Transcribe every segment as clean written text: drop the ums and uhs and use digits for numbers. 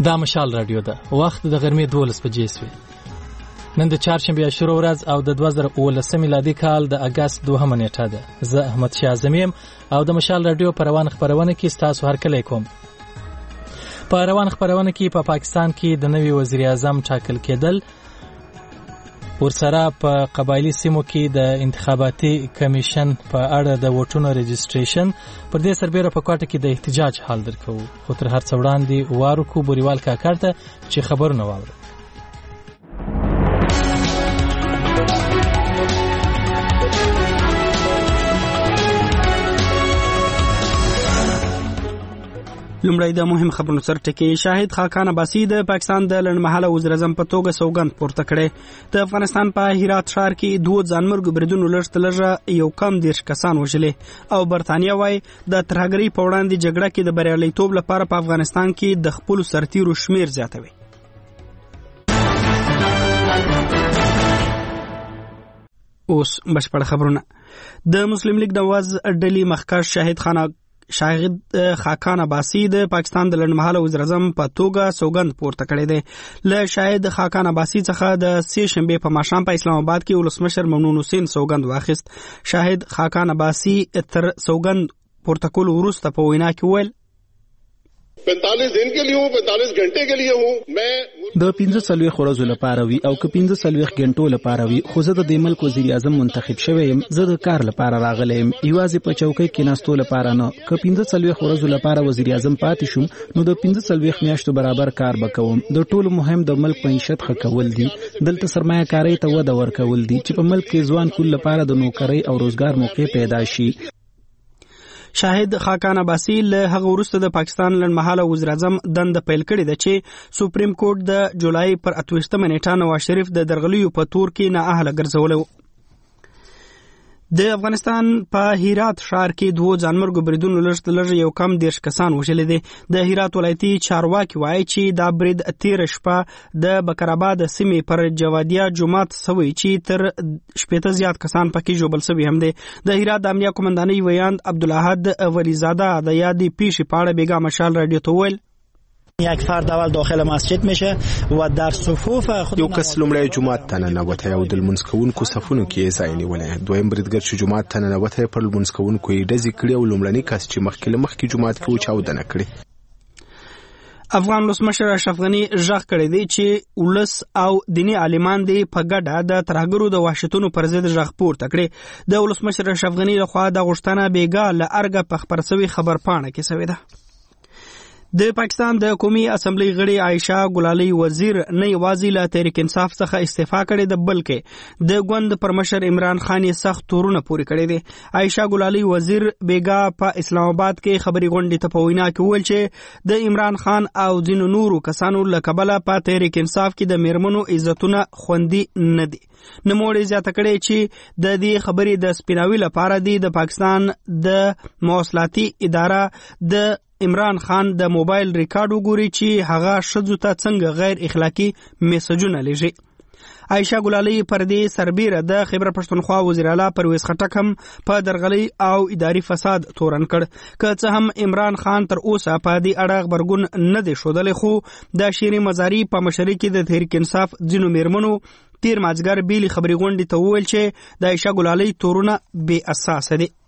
دا مشال رادیو ده. وخت د غرمې 12 بجې سوی. نن د چهارشنبې عاشورا ورځ او د 2019 میلادي کال د اگست 2 نیټه ده. زه احمد شاه اعظمیم او د مشال رادیو په روان خبرونه کې ستاسو هرکلی کوم. په روان خبرونه کې په پاکستان کې د نوي وزیر اعظم ټاکل کېدل، ورسره په قبایلی سیمو کې د انتخاباتي کمیشن په اړه د ووټونو رجسټریشن، پر دې سربېره په کوټه کې د احتجاج حال درکو. خو تر هر څه وړاندې وارو کو بوریوال کاکړ ته چې خبرونه واوري. لومړی د مهم خبرونو سره ټکی. شاهد خاقان عباسي د پاکستان د لړمحاله وزیر اعظم په توګه سوګند پورته کړي. د افغانستان په هرات ښار کې 2 ځانمرګو بریدونو لږ یو کم 10 کسان وژلې او برتانیا وايي د ترهګرۍ په وړاندې جګړه کې د بریالیتوب لپاره په افغانستان کې د خپل سرتیرو شمیر زیاتوي. اوس بشپړ خبرونه. د مسلم لیگ د وز ډلې مخکښ شاهد خاقان عباسي د پاکستان د لړمحاله وزیر اعظم په توګه سوګند پورته کړی دی. له شاهد خاقان عباسي څخه د سه شنبې په ماښام په اسلام آباد کې ولسمشر ممنون حسین سوګند واخیست. شاهد خاقان عباسي تر سوګند پورته کولو وروسته په وینا کې وویل 45 दिन के लिए हूँ, 45 घंटे के लिए हूँ. मैं د 45 ورځو لپاره وی او که 45 غنټو لپاره وی، خو زه د ملک وزیر اعظم منتخب شوم. زه د کار لپاره راغلم، یوازې په چوکۍ کې ناستو لپاره نه. که 45 ورځو لپاره وزیر اعظم پاتې شوم نو د 45 میاشتو برابر کار وکوم. د ټولو مهم د ملک معیشت ښه کول دي. دلته سرمایه کاری ته وده ورکول دي چې په ملک کې ځوان کول لپاره د نوکری او روزګار موقع پیدا شي. شاهد خاقان عباسي له هغه وروسته د پاکستان لړمحاله وزیر اعظم دنده پیل کړې ده چې سپریم کورټ د جولای پر 28 نیټه نواز شریف د درغلیو په تور کې نااهله ګرځولی. د افغانستان په هرات ښار کې 2 ځانمرګو بریدونو لږ یو کم 10 کسان وژلي دي. د هرات ولایتي چارواکي وایي چې دا برید تیر شپه د بکرآباد سیمې پر جوادیه جومات سوی چې تر 80 زیات کسان پکې ژوبل شوي هم دي. د هرات د امنیه قومندانۍ ویاند عبدالاحد ولیزاده د یادې پیښې په اړه بیګا مشال رادیو ته وویل یک فرد اول داخل مسجد میشه و در صفوف خود یو کس لومړی جماعت ته ننوتی او د لمونځ کوونکو صفونو کې ځای نیولی. دویم بریدګر چې جماعت ته ننوتی پر لمونځ کوونکو یې ډزې کړې او لومړنی کس چې مخکې جماعت کې و چاودنه کړې. افغان ولسمشر اشرف غني ژغ کړی دی چې ولس او دینی عالمان دی په ګډه د ترهګرو د وحشتونو پر ضد ژغ پورته کړي. د ولسمشر اشرف غني لخوا د غوښتنه بیګا له ارګه په خبرسوي خبرپاڼه کې شوې ده. د پاکستان د قومي اسمبلی غړي عائشہ ګلالي وزیر نه یوازې له تحریک انصاف څخه استعفا کړې ده بلکې د ګوند پر مشر عمران خان یې سخت تورونه پوري کړی دي. عائشہ ګلالي وزیر بیګا په اسلام آباد کې خبري غونډې ته په وینا کې وویل چې د عمران خان او ځینو نورو کسانو له کبله په تحریک انصاف کې د میرمنو عزتونه خوندي نه دي. نوموړي زیاته کړې چې د دې خبرې د سپیناوي لپاره دی د پاکستان د مواصلاتي اداره د عمران خان د موبایل ریکارډ وګوري چې هغه ښځو ته څنګه غیر اخلاقی میسجونه لېږي. عائشہ ګلالي پر دې سربیره د خیبر پښتونخوا وزیر اعلی پرویز خټک هم په درغلي او اداري فساد تورن کړ. که څه هم عمران خان تر اوسه په دې اړه خبرګون نه دی ښودلی، خو د شیرې مزاري په مشرۍ کې د تحریک انصاف ځینو میرمنو تیر مازدیګر بیلې خبري غونډې ته وویل چې د عائشہ ګلالي تورونه بې اساسه دي.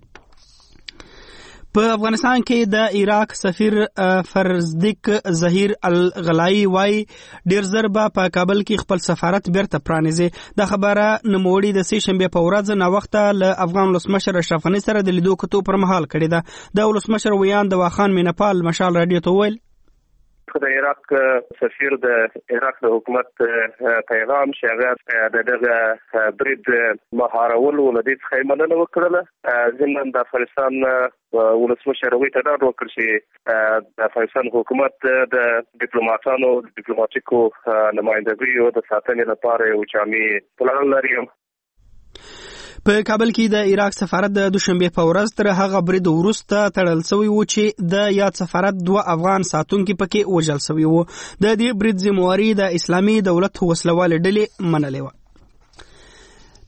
په افغانستان کې د عراق سفیر فرزدق ظهیر الغلایی وای ډیر زر په کابل کې خپل سفارت بیرته پرانیزي. د خبره نوموړي د سه شنبه په ورځ نه وخت له افغان ولسمشر اشرف غني سره د لیدو کتو پر مهال کړی ده. د ولسمشر ویان د واخان مینپال مشال رادیو ته ویل د عراق سفیر د عراق د حکومت پیغام شغه د دغه برید مهارولو لدې څخه مننه وکړه. ځینن د افغانستان ولسمشر وی ته دا وکړ چې د افغانستان حکومت د ډیپلوماټانو ډیپلوماټیکو نمائندګیو د ساتنې لپاره یو جامع پلان لري. په کابل کې د عراق سفارت د دوشنبه په ورځ تر هغه برید وروسته تړل شوی و چې د یاد سفارت 2 افغان ساتونکو پکې وژل شوی وو. د دې برید ذمہواری د اسلامي دولت وسلوال ډلې منلې و.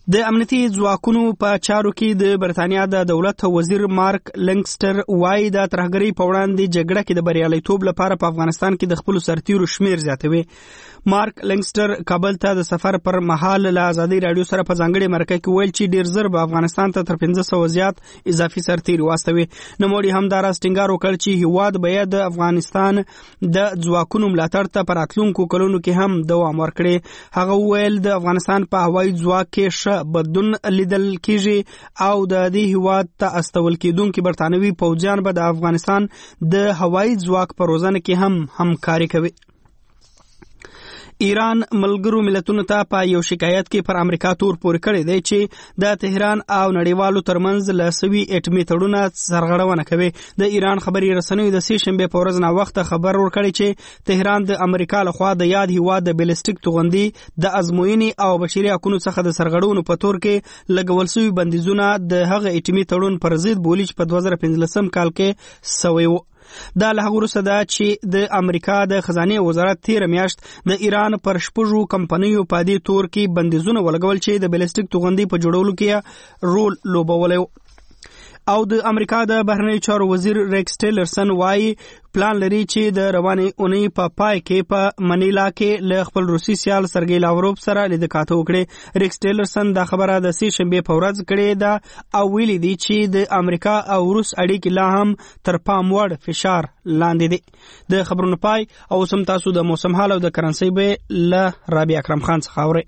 د امنیتي ځواکونو په چارو کې د برتانیا د دولت وزیر مارک لنګسټر وايي د ترهګرۍ په وړاندې جګړه کې د بریالیتوب لپاره په افغانستان کې د خپل سرتیرو شمیر زیاتوي. مارک لنګسټر کابل ته د سفر پر مهال له ازادي رادیو سره په ځانګړي مرکه کې ویل چې ډیر زر به افغانستان ته تر 1500 زیات اضافي سرتیري واستوي. نوموړي هم دا راز ټینګار وکړ چې هیواد باید د افغانستان د ځواکونو ملاتړ ته په راتلونکو کلونو کې هم دوام ورکړي. هغه ویل د افغانستان په هوایي ځواک کې بدلون لیدل کیږي او د دې هیواد ته استول کېدونکي برتانوي پوځیان به د افغانستان د هوایي ځواک په روزنه کې هم همکاري کوي. ایران ملګرو ملتونو ته په یو شکایت کې پر امریکا تور پورې کړی دی چې د تهران او نړیوالو ترمنځ له سوي اټمي تړونه سرغړونه کوي. د ایران خبري رسنیو د سې شنبه په ورځ نا وخت خبر ورکړی چې تهران د امریکا لخوا د یاد هیواد د بیلستیک توغندي د ازموینې او بشري حقوقو څخه د سرغړونو په تور کې لګول شوی بندیزونه د هغه اټمي تړون پر ضد بولی چې په 2015 کال کې سوی و. دا له هغه وروسته ده چې د امریکا د خزانه وزارت تیر میاشت د ایران پر شپږو کمپنیو په دې تور کې بندیزونه ولګول چې د بیلستیک توغندي په جوړولو کې رول لوبولی. او د امریکا د بهرنیو چارو وزیر ریکس ټیلرسن وايي پلان لري چې د روانې اونۍ په پای کې په منیلا کې له خپل روسي سیال سرګی لاوروف سره لیدکاته وکړي. ریکس ټیلرسن دا خبره د سې شنبه په ورځ کړې ده او ویلي دي چې د امریکا او روس اړیکې لا هم تر پام وړ فشار لاندې دي. د خبرونو پای او سم تاسو د موسم حال او د کرنسي به له رابع اکرم خان څخه اورئ.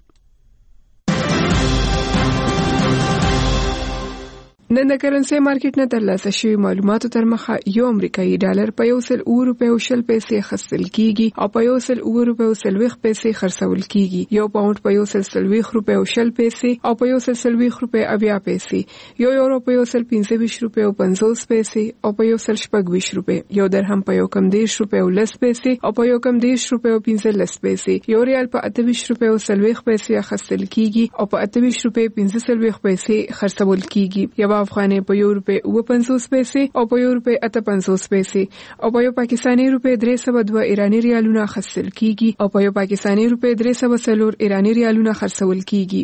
نن د کرنسي مارکیټ نه ترلاسه شوی معلوماتو تر مخه یو امریکایي ډالر په 1.00 پیسې خرڅل کیږي او په 1.00 پیسې خرڅول کیږي. یو پاوند په 1.00 پیسې او په 1.00 پیسې، یو یورو په 1.25 پیسې او په 1.20. یو درهم په 1.10 پیسې او په 1.10 پیسې. یو ریال په 28 پیسې خرڅل کیږي او په 28 پیسې خرڅول کیږي. یو افغاني په €1.50 پیسې او په €1.58 پیسې او په یو پاکستاني روپی 302 ایرانی ریالونه خرڅل کیږي او په یو پاکستاني روپی 304 ایرانی ریالونه خرڅول کیږي.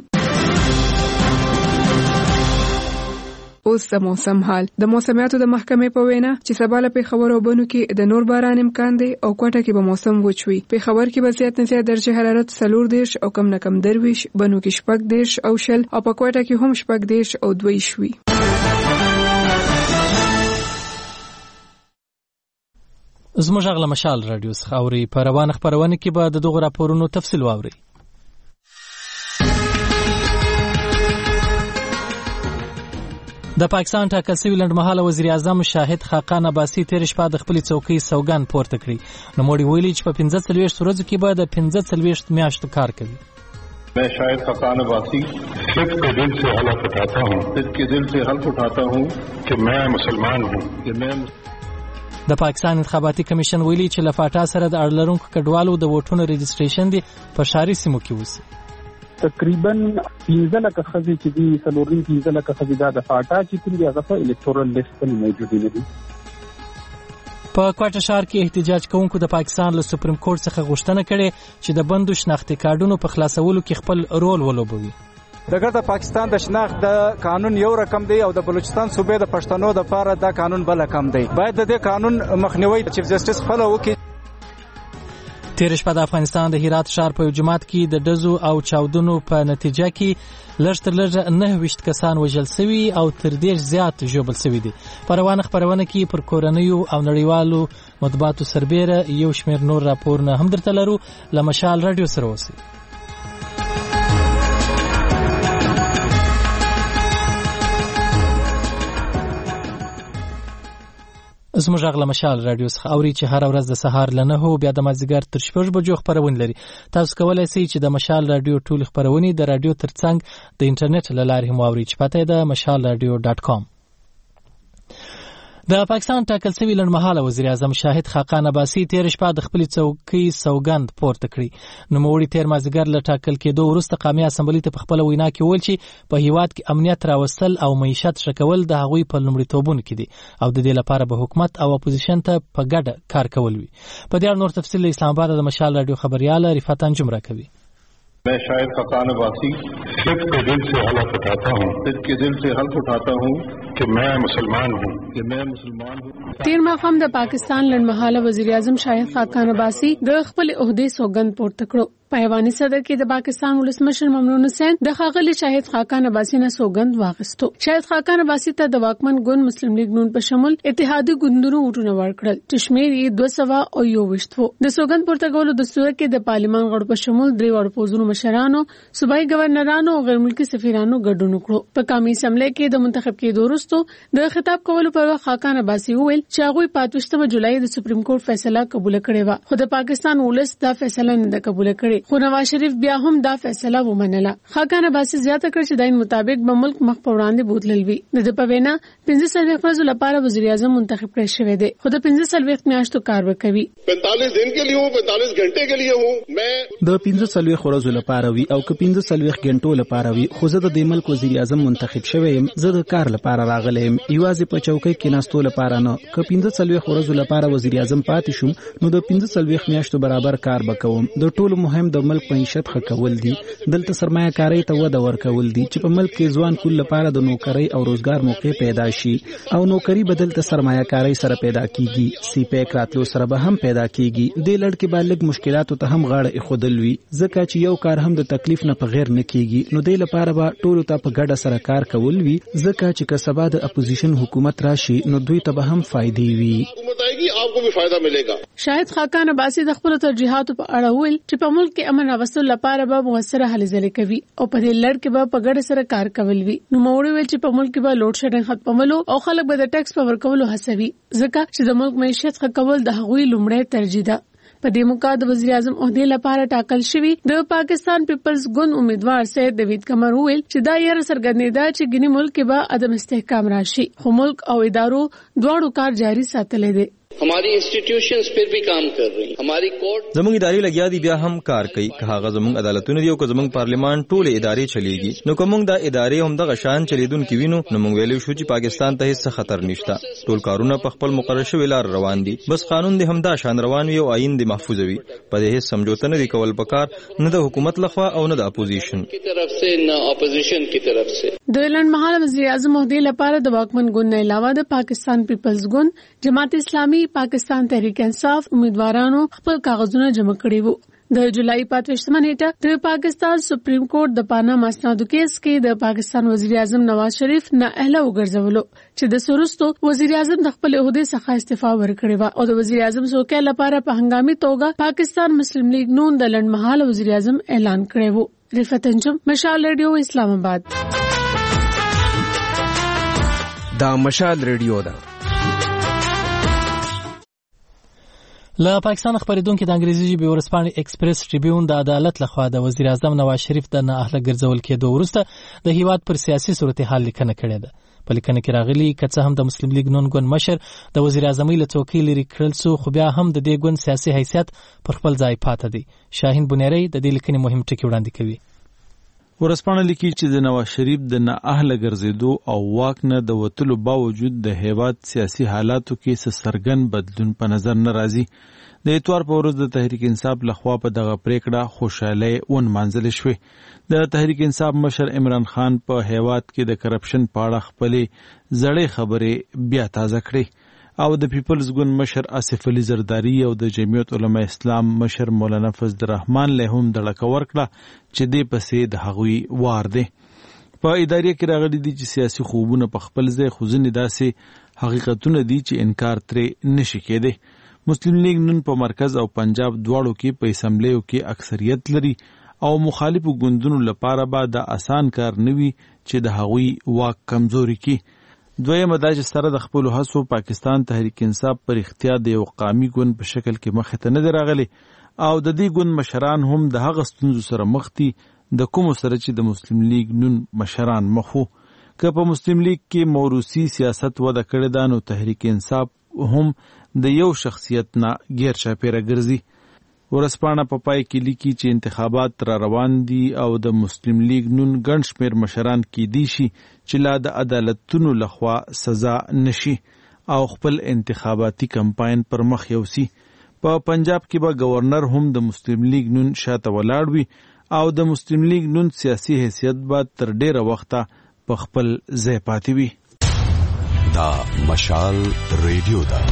اوس د موسم حال. د موسمیاتو د محکمې په وینا چې سبا له پیښور او بنو کې د نور باران امکان دی او کوټه کې به موسم وچ وي. پیښور کې به زیات نه زیات درجه حرارت 40 او کم نه کم 30، بنو کې 40 او 0 او په کوټه کې هم 40 او 2 وي. زموږ غږ له مشال رادیو څخه اوري. په روانه خبرونه کې به د دغه راپورونو تفصیل واوري. د پاکستان ټاکل شوی لنډمهاله وزیر اعظم شاهد خاقان عباسي تیر شپه د خپل څوکۍ سوګند پورته کړی. نوموړي ویلي چې په 45 ورځو کې به د 45 میاشتو کار کوي. मैं शाहिद खाकान अब्बासी सिर्फ के दिल से हल्फ उठाता हूँ कि मैं मुसलमान हूँ कि मैं د پاکستان انتخاباتي کمیشن ویلي چې لفاټا سره د اړلرونکو کډوالو د ووټونو رجسټریشن دی په ښاري سیمو کې وسی. تقریبا 15 لک خزي چې دي سلوري 15 لک خزي دا د فاټا چې کوم دی هغه په الکتورل لیست کې موجود دي. په کوټه ښار کې احتجاج کوونکو د پاکستان له سپریم کورټ څخه غوښتنه کړې چې د بندو شناختي کارډونو په خلاصولو کې خپل رول ولوبوي. دغه د پاکستان د شناخت د قانون یو رقم دی او د بلوچستان صوبې د پښتنو د لپاره د قانون بل رقم دی. باید د دې قانون مخنیوي چیف جسټس فالو وکړي. تیر شپه د افغانستان د هرات ښار په جماعت کې د دزو او چاودنو په نتیجه کې لږ تر لږه 29 کسان وژل شوي او تر ډېر زیات ژوبل شوي دي. په روانه خبرونه کې پر کورنیو او نړیوالو مطبوعاتو سربېره یو شمېر نور راپورونه هم درته لرو. له مشال رادیو سره اوسئ. زموږ غږ له مشال رادیو څخه اوري چې هر ورځ د سهار له 9 بیا د مازدیګر تر 6 بجو خبرونه لري. تاسو کولای شئ چې د مشال رادیو ټول خبرونه د رادیو ترڅنګ د انټرنیټ له لارې هم اورئ چې پته ده mashalradio.com. د پاکستان ټاکل شوی لنډمهاله وزیر اعظم شاهد خاقان عباسي تیر شپه د خپل څوکۍ سوګند پورته کړی. نوموړي تیر مازدیګر له ټاکل کېدو وروسته قومي اسمبلۍ ته په خپل وینا کې ویل چې په هیواد کې امنیت راوستل او معیشت ښه کول د هغوی په لومړیتوبونو کې دي او د دې لپاره به حکومت او اپوزیشن ته په ګډه کار کول وي. په دې اړه نور تفصیل اسلام آباد د مشال رادیو خبريال رفعت انجم راکوي. मैं शायद खकान वासी सिर्फ के दिल से हलफ उठाता हूँ, सिर्फ के दिल से हलफ उठाता हूँ कि मैं मुसलमान हूँ, कि मैं मुसलमान हूँ। تیر ماښام د پاکستان لنډمهاله وزیر اعظم شاهد خاقان عباسي د خپل عہدې سوګند پورته کړو. په ایواني صدر کې د پاکستان ولسمشر ممنون حسین د ښاغلي شاهد خاقان عباسي نه سوګند واخیستو. شاهد خاقان عباسي ته د واکمن ګوند مسلم لیگ نون په شمول اتحادي ګوندونو وټونه ورکړل چې شمېر یې 221 وو. د سوګند پورته کولو دستور کې د پارلیمان غړو په شمول 3 وړ پوزونو مشرانو، صوبایي گورنرانو او غیر ملکي سفیرانو ګډون وکړو. په قومي اسمبلی کې د منتخب کېدو وروسته د خطاب کولو پر وخت خاقان عباسي وویل چې هغه 25 جولای د سپریم کورټ فیصله قبول کړې و، خو د پاکستان ولس دا فیصله نه قبول کړې. خو نواز شریف بیا هم دا فیصله ومنله. خاقان عباسي زیاته کړ چې د مطابق به ملک مخ په وړاندې بوتلل وي. د په وینا 15 ورځې لپاره وزیر اعظم منتخب کړی شوی دی، خو د 15 میاشتو کار وکوي. 45 दिन के लिए हूँ, 45 घंटे के लिए हूँ. मैं د 15 ورځې لپاره وي او که 15 غنټو لپاره وي، خو زه د ملک وزیر اعظم منتخب شوی یم. زه د کار لپاره راغلی یم، یوازې په چوکۍ کې ناستو لپاره نه. که 15 ورځې لپاره وزیر اعظم پاتې شوم نو د 15 میاشتو برابر کار وکوم. د ټولو مهم د ملک معیشت ښه کول دي. دلته سرمایه کاری ته وده ورکول دي چې په ملک کې ځوان کول لپاره د نوکری او روزګار موقع پیدا شي، او نوکری بدل ته سرمایه کاری سره پیدا کیږي. سی پیک راتلو سره به هم پیدا کیږي. د لړ کې بالغ مشکلاتو ته هم غاړه ایښودل وي، ځکه چې یو کار هم د تکلیف نه په غیر نه کیږي. نو د لپاره به ټولو ته په ګډه سره کار کول وي، ځکه چې که سبا د اپوزیشن حکومت راشي نو دوی ته به هم فائدې وي. شاهد خاقان عباسي د خپل ترجیحاتو په اړه ویل چې په ملک کې امن راوستلو لپاره به موثره هلې ځلې کوي او په دې لړ کې به په ګډه سره کار کول وي. نو موړي ویل چې په ملک کې به لوډ شیډینګ ختمولو او خلک به د ټیکس په ورکولو هڅوي، ځکه چې د ملک معیشت ښه کول د هغوی لومړی ترجیح ده. په دې موقع د وزیر اعظم عہدې لپاره ټاکل شوی د پاکستان پیپلز ګوند امیدوار سید دیوید قمر ویل چې دا یې څرګندېده چې ګنې ملک کې به عدم استحکام راشي، خو ملک او ادارو دواړو کار جاری ساتلی دی. हमारी इंस्टीट्यूशंस फिर भी काम कर रही हैं. हमारी कोर्ट زموږ ادارې لګیا دي بیا هم کار کوي. که هغه زموږ عدالتونه دي او که زموږ پارلیمان ټول ادارې چلیږي، نو که موږ دا ادارې هم دغه شان چلیدونکي وینو نو موږ ویلی شو چې پاکستان ته هیڅ خطر نشته. ټول کارونه په خپل مقرر شوي لار روان دي، بس قانون دې هم دا شان روان وي او آئین دې محفوظ وي. په دې هیڅ سمجوته نه دي کول پکار، نه د حکومت لخوا او نه د اپوزیشن کی طرف سے، نه اپوزیشن کی طرف سے. د لنډمهاله وزیر اعظم عہدې لپاره د واکمن ګوند نه علاوه د پاکستان پیپلز ګوند، جماعت اسلامي، پاکستان تحریک انصاف امیدوارانو خپل کاغذونه جمع کړي وو. د جولای 25 نیټه د پاکستان سپریم کورټ د پاناما اسنادو کیس کې د پاکستان وزیر اعظم نواز شریف نااهله وګرځولو چې د سروستو وزیر اعظم د خپل عہدې څخه استعفا ورکړې و او د وزیر اعظم څوکۍ لپاره په هنګامي توګه پاکستان مسلم لیگ نون د لنډمهاله وزیر اعظم اعلان کړی وو. رفعت انجم، مشال ریډیو، اسلام آباد. دا مشال ریډیو ده. له پاکستان خبرېدونکو د انګریزي ژبې ورځپاڼې ایکسپریس ټریبیون د عدالت لخوا د وزیر اعظم نواز شریف د نااهله ګرځول کېدو وروسته د هیواد پر سیاسي صورتحال لیکنه کړې ده. په لیکنه کې راغلي که څه هم د مسلم لیگ نون ګوند مشر د وزیر اعظمۍ له څوکۍ لرې کړل سو، خو بیا هم د دې ګوند سیاسي حیثیت پر خپل ځای پاتې دی. شاهین بنیری د دې لیکنې مهم ټکي وړاندې کوي. ورځپاڼه لیکي چې د نواز شریف د نااهله ګرځېدو او واک نه د وتلو باوجود د هیواد سیاسي حالاتو کې څه څرګند بدلون په نظر نه راځي. د اتوار په ورځ د تحریک انصاف لخوا په دغه پریکړه خوشحالۍ ونمانځل شوې. د تحریک انصاف مشر عمران خان په هیواد کې د کرپشن په اړه خپلې زړې خبرې بیا تازه کړې او د پیپلز ګوند مشر آصف علي زرداری او د جمعیت علماء اسلام مشر مولانا فضل الرحمن له هم دړکه ورکړه چې دې پسې د هغوی وار دی. په ادارې کې راغلي دي چې سیاسي خوبونه په خپل ځای، خو ځینې داسې حقیقتونه دي چې انکار ترې نشي کېدی. مسلم لیگ نن په مرکز او پنجاب دواړو کې په اسمبلیو کې اکثریت لري او مخالفو ګوندونو لپاره به دا آسان کار نه وي چې د هغوی واک کمزوري کړي. دویمه دا چې سره د خپلو هڅو پاکستان تحریک انصاف پر اختیار د یو قومي ګوند په شکل کې مخې ته نه دی راغلی او د دې ګوند مشران هم د هغه ستونزو سره مخ دي د کومو سره چې د مسلم لیگ نن مشران مخ وو. که په مسلم لیگ کې موروثي سیاست وده کړې ده نو تحریک انصاف هم د یو شخصیت نه غیر چاپیره ګرځي. ورځپاڼه په پای کې لیکي چې انتخابات را روان دي او د مسلم لیگ نون ګڼ شمېر مشران کیدی شي چې لا د عدالتونو لخوا سزا نشي او خپل انتخاباتي کمپاین پر مخ یوسي. په پنجاب کې به گورنر هم د مسلم لیگ نون شاته ولاړ وي او د مسلم لیگ نون سیاسي حیثیت به تر ډیره وخته په خپل ځای پاتې وي. دا مشال ریډیو ده.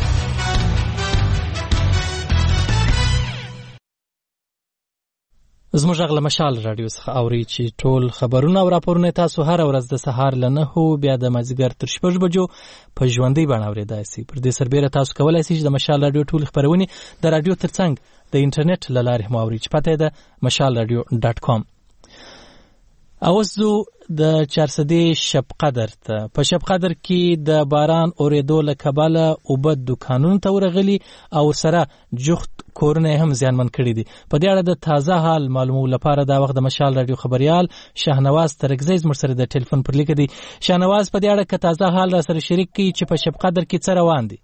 زموږ غږ مشال رادیو څخه اوري چې ټول خبرونه او راپورونه تاسو هر ورځ د سهار له 9 بیا د مازیګر تر 6 بجو په ژوندۍ بڼه اورېدای شئ. پر دې سربېره تاسو کولی شئ چې د مشال رادیو ټول خبرونه د رادیو ترڅنګ د انټرنیټ له لارې هم اورئ چې پته ده mashalradio.com. اوس زو د چارسدې شب قدر ته په شب قدر کې د باران اورېدو له کبله اوبه دکانونو ته ورغلي او سره جخت کورونه هم زیانمن کړي دي. په دې اړه د تازه حال معلومولو لپاره دا وخت د مشال رادیو خبريال شاهنواز ترکزی زموږ سره د ټلیفون پر لیک دی. شاهنواز په دې اړه که تازه حال را سره شریک کړي چې په شب قدر کې څه روان دي.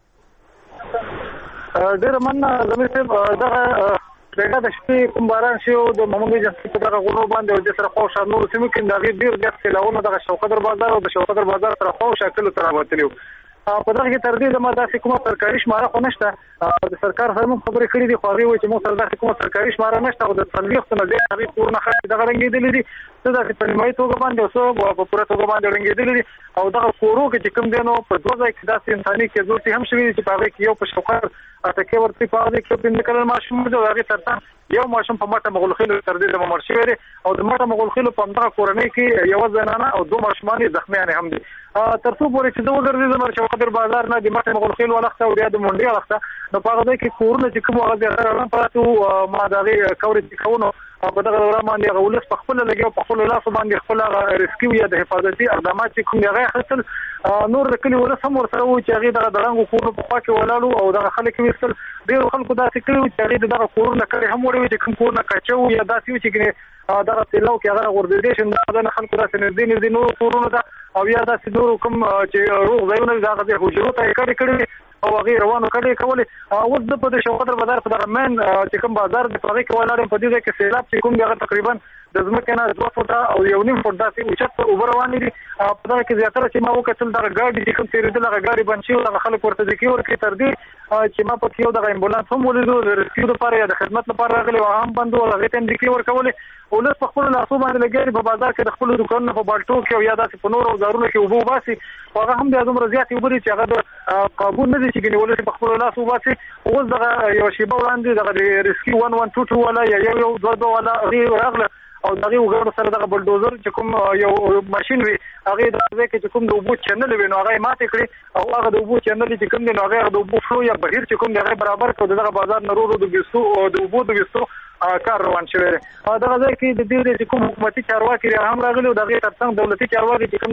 ډېر مننه زموږ دغه دغه د شپې کوم باران شو د محمود جنسي په دغه غرو باندې او د سره خو شانور سیمو کې دغه ډېر ډېر سیلاونه دغه شوقدر بازار او د شوقدر بازار سره خو شکل تر وتلیو. په دغه کې تر دې د ماده کومه سرکاري شماره خو نشته. د سرکار سره موږ خبرې کړې دي خو هغه وایي چې موږ سره دغه کومه سرکاري شماره نشته او د تنظیف نه دي هغه پورنه خاطر دغه رنګېدلې دي. دا چې په نیمایي توګه باندې اوسه په پوره توګه باندې رنګېدلې دي او دغه کورو کې چې کوم دینو په دوه ځای کې داسې انساني کې ضرورت هم شوی چې په هغه کې یو په شوقر اتکه ورته په هغه کې په نکل ماشوم د هغه ترته یو ماشوم په ماته مغلخیلو تر دې د مرشوي او د ماته مغلخیلو په دغه کورنۍ کې یو زنانه او دوه ماشومان زخمیان هم دي. ترڅو پورې چې دوه ګرځي د شوقدر بازار نه د ماته مغلخیلو ولخته او د منډي ولخته نو په هغه کې کورونه چې کوم هغه غره پاتو ما دغه کورې چې کوونو په دغه دوران باندې غولس په خپل لګي په خپل لاس باندې خپل ریسکیو یا د حفاظتي اقدامات چې کوم هغه خپل نور د کلی ولس هم ورسره و چې هغه دغه درنګ کورونه په خوا کې ولالو او دغه خلک وستل ډیر خلکو داسې کړي چې هغه دغه کورونه کړي هم وړي چې کوم کورونه کچو یا داسې چې دغه تلو کې هغه ورده شي نه خلکو داسې نږدې نور کورونه دا او یا داسې نور کوم چې روغ ځایونه دغه د حجرو ته کړي او هغه روانو کړي کولې اوس د په شوقدر بازار په دغه من چې کوم بازار د پاره کې ولارم په دې کې سیلاب چې کوم دغه تقریبا د ځمکې نه 2 فوټه او 1.5 فوټ داسې اوچت اوبه روانې دي. په دغه کې زیاتره چې ما وکتل دغه ګاډي چې کوم تیرېدل هغه ګاډي بند شي او دغه خلک ورته ځکه ورکې تر دې چې ما په یو دغه امبولانس هم ولیدو د ریسکیو لپاره یا د خدمت لپاره راغلي او هم بندو هغه ته ځکه ورکولې او له خپل لاسو باندې لګي په بازار کې د خپل دکانونو په بالټو کې او یا داسې په نور اوزارونو کې وبو باسي هغه هم د ازمر زیات وبري چې هغه قابو نه دي چې ګنولې په خپل لاسو باسي او دغه یو شی به وړاندې دغه ریسکیو 1122 ولا یو 22 ولا غیر راغله او دغه وګړو سره دغه بلډوزر چې کوم یو ماشين وي هغه دغه کې چې کوم د اوبو چنل وي نو هغه ماته کړی او هغه د اوبو چنل چې کوم دی نو هغه د اوبو فلو یا بهیر چې کوم دی هغه برابر کړو دغه بازار نورو د بیسو او د اوبو د بیسو کار روان شوی دی. دغه ځای کې د دې چې کوم حکومتي چارواکي هم راغلي او دغه ترڅنګ دولتي چارواکي چې کوم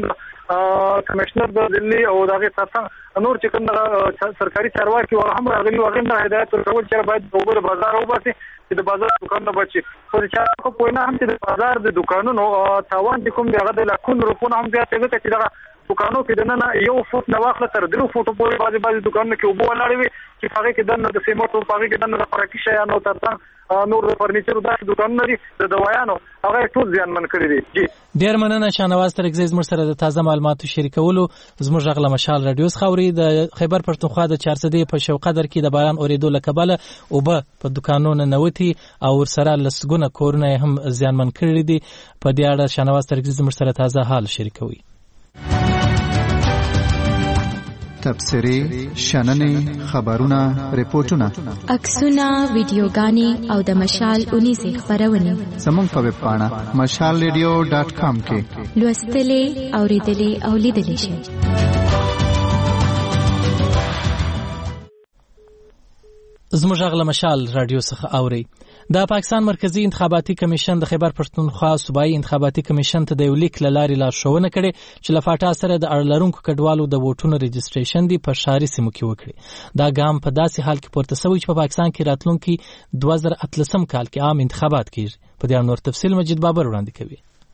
کمشنر د دلی او دغه ترڅنګ نور چې کوم سرکاري چارواکي هم راغلي او هغه هدایت ورکول چې باید د اوبو بازار وباسي چې د بازار دکانونه بچي خو چې هغه په نه هم چې د بازار د دکانونو تاوان چې کوم دغه د لکون روپونه هم زیات دی چې دغه دکانو کې دنه یو فوټ نه واخله تر 3 فوټو پورې بعضي دکانونو کې وبو ولاړې وي چې هغه کې دنه د سیمټو هغه کې دنه د خوراکي شیانو ترڅنګ نور د فرنیچر داسې دکانونه دي د دوايانو هغه ټول زیانمن کړی دي. ډیر مننه شاهنواز ترکزی زموږ سره د تازه معلوماتو شریکولو. زموږ غږ مشال رادیو خوري د خیبر پښتونخوا د چارسدې په شوقدر کې د باران اورېدو لکبله او په دکانونو نوتی او سره لسګونه کورونه هم زیانمن کړی دي. په دې اړه شاهنواز ترکزی زموږ سره تازه حال شریکوي. تبصرې، شننې، خبرونه، ریپورتونه، عکسونه، ویډیوګانې او د مشال اونیزې خبرونه زموږ په ویب پاڼه mashalradio.com کې لوستلې، اوریدلې او لیدلې شئ. زموږ غږ مشال رادیو څخه اوري. د پاکستان مرکزی انتخاباتي کمیشن د خیبر پښتونخوا صوبایي انتخاباتي کمیشن ته د یو لیک لاري لارښوونه کړې چې لفاټا سره د اړلرونکو کډوالو د ووټونو رجسټریشن دی په شاري سیمو کې وکړي. دا ګام په داسې حال کې پورته شوی چې په پاکستان کې راتلونکي 2018 کال کې عام انتخابات کیږي. په دې اړه نور تفصیل مجید بابر وړاندې کوي.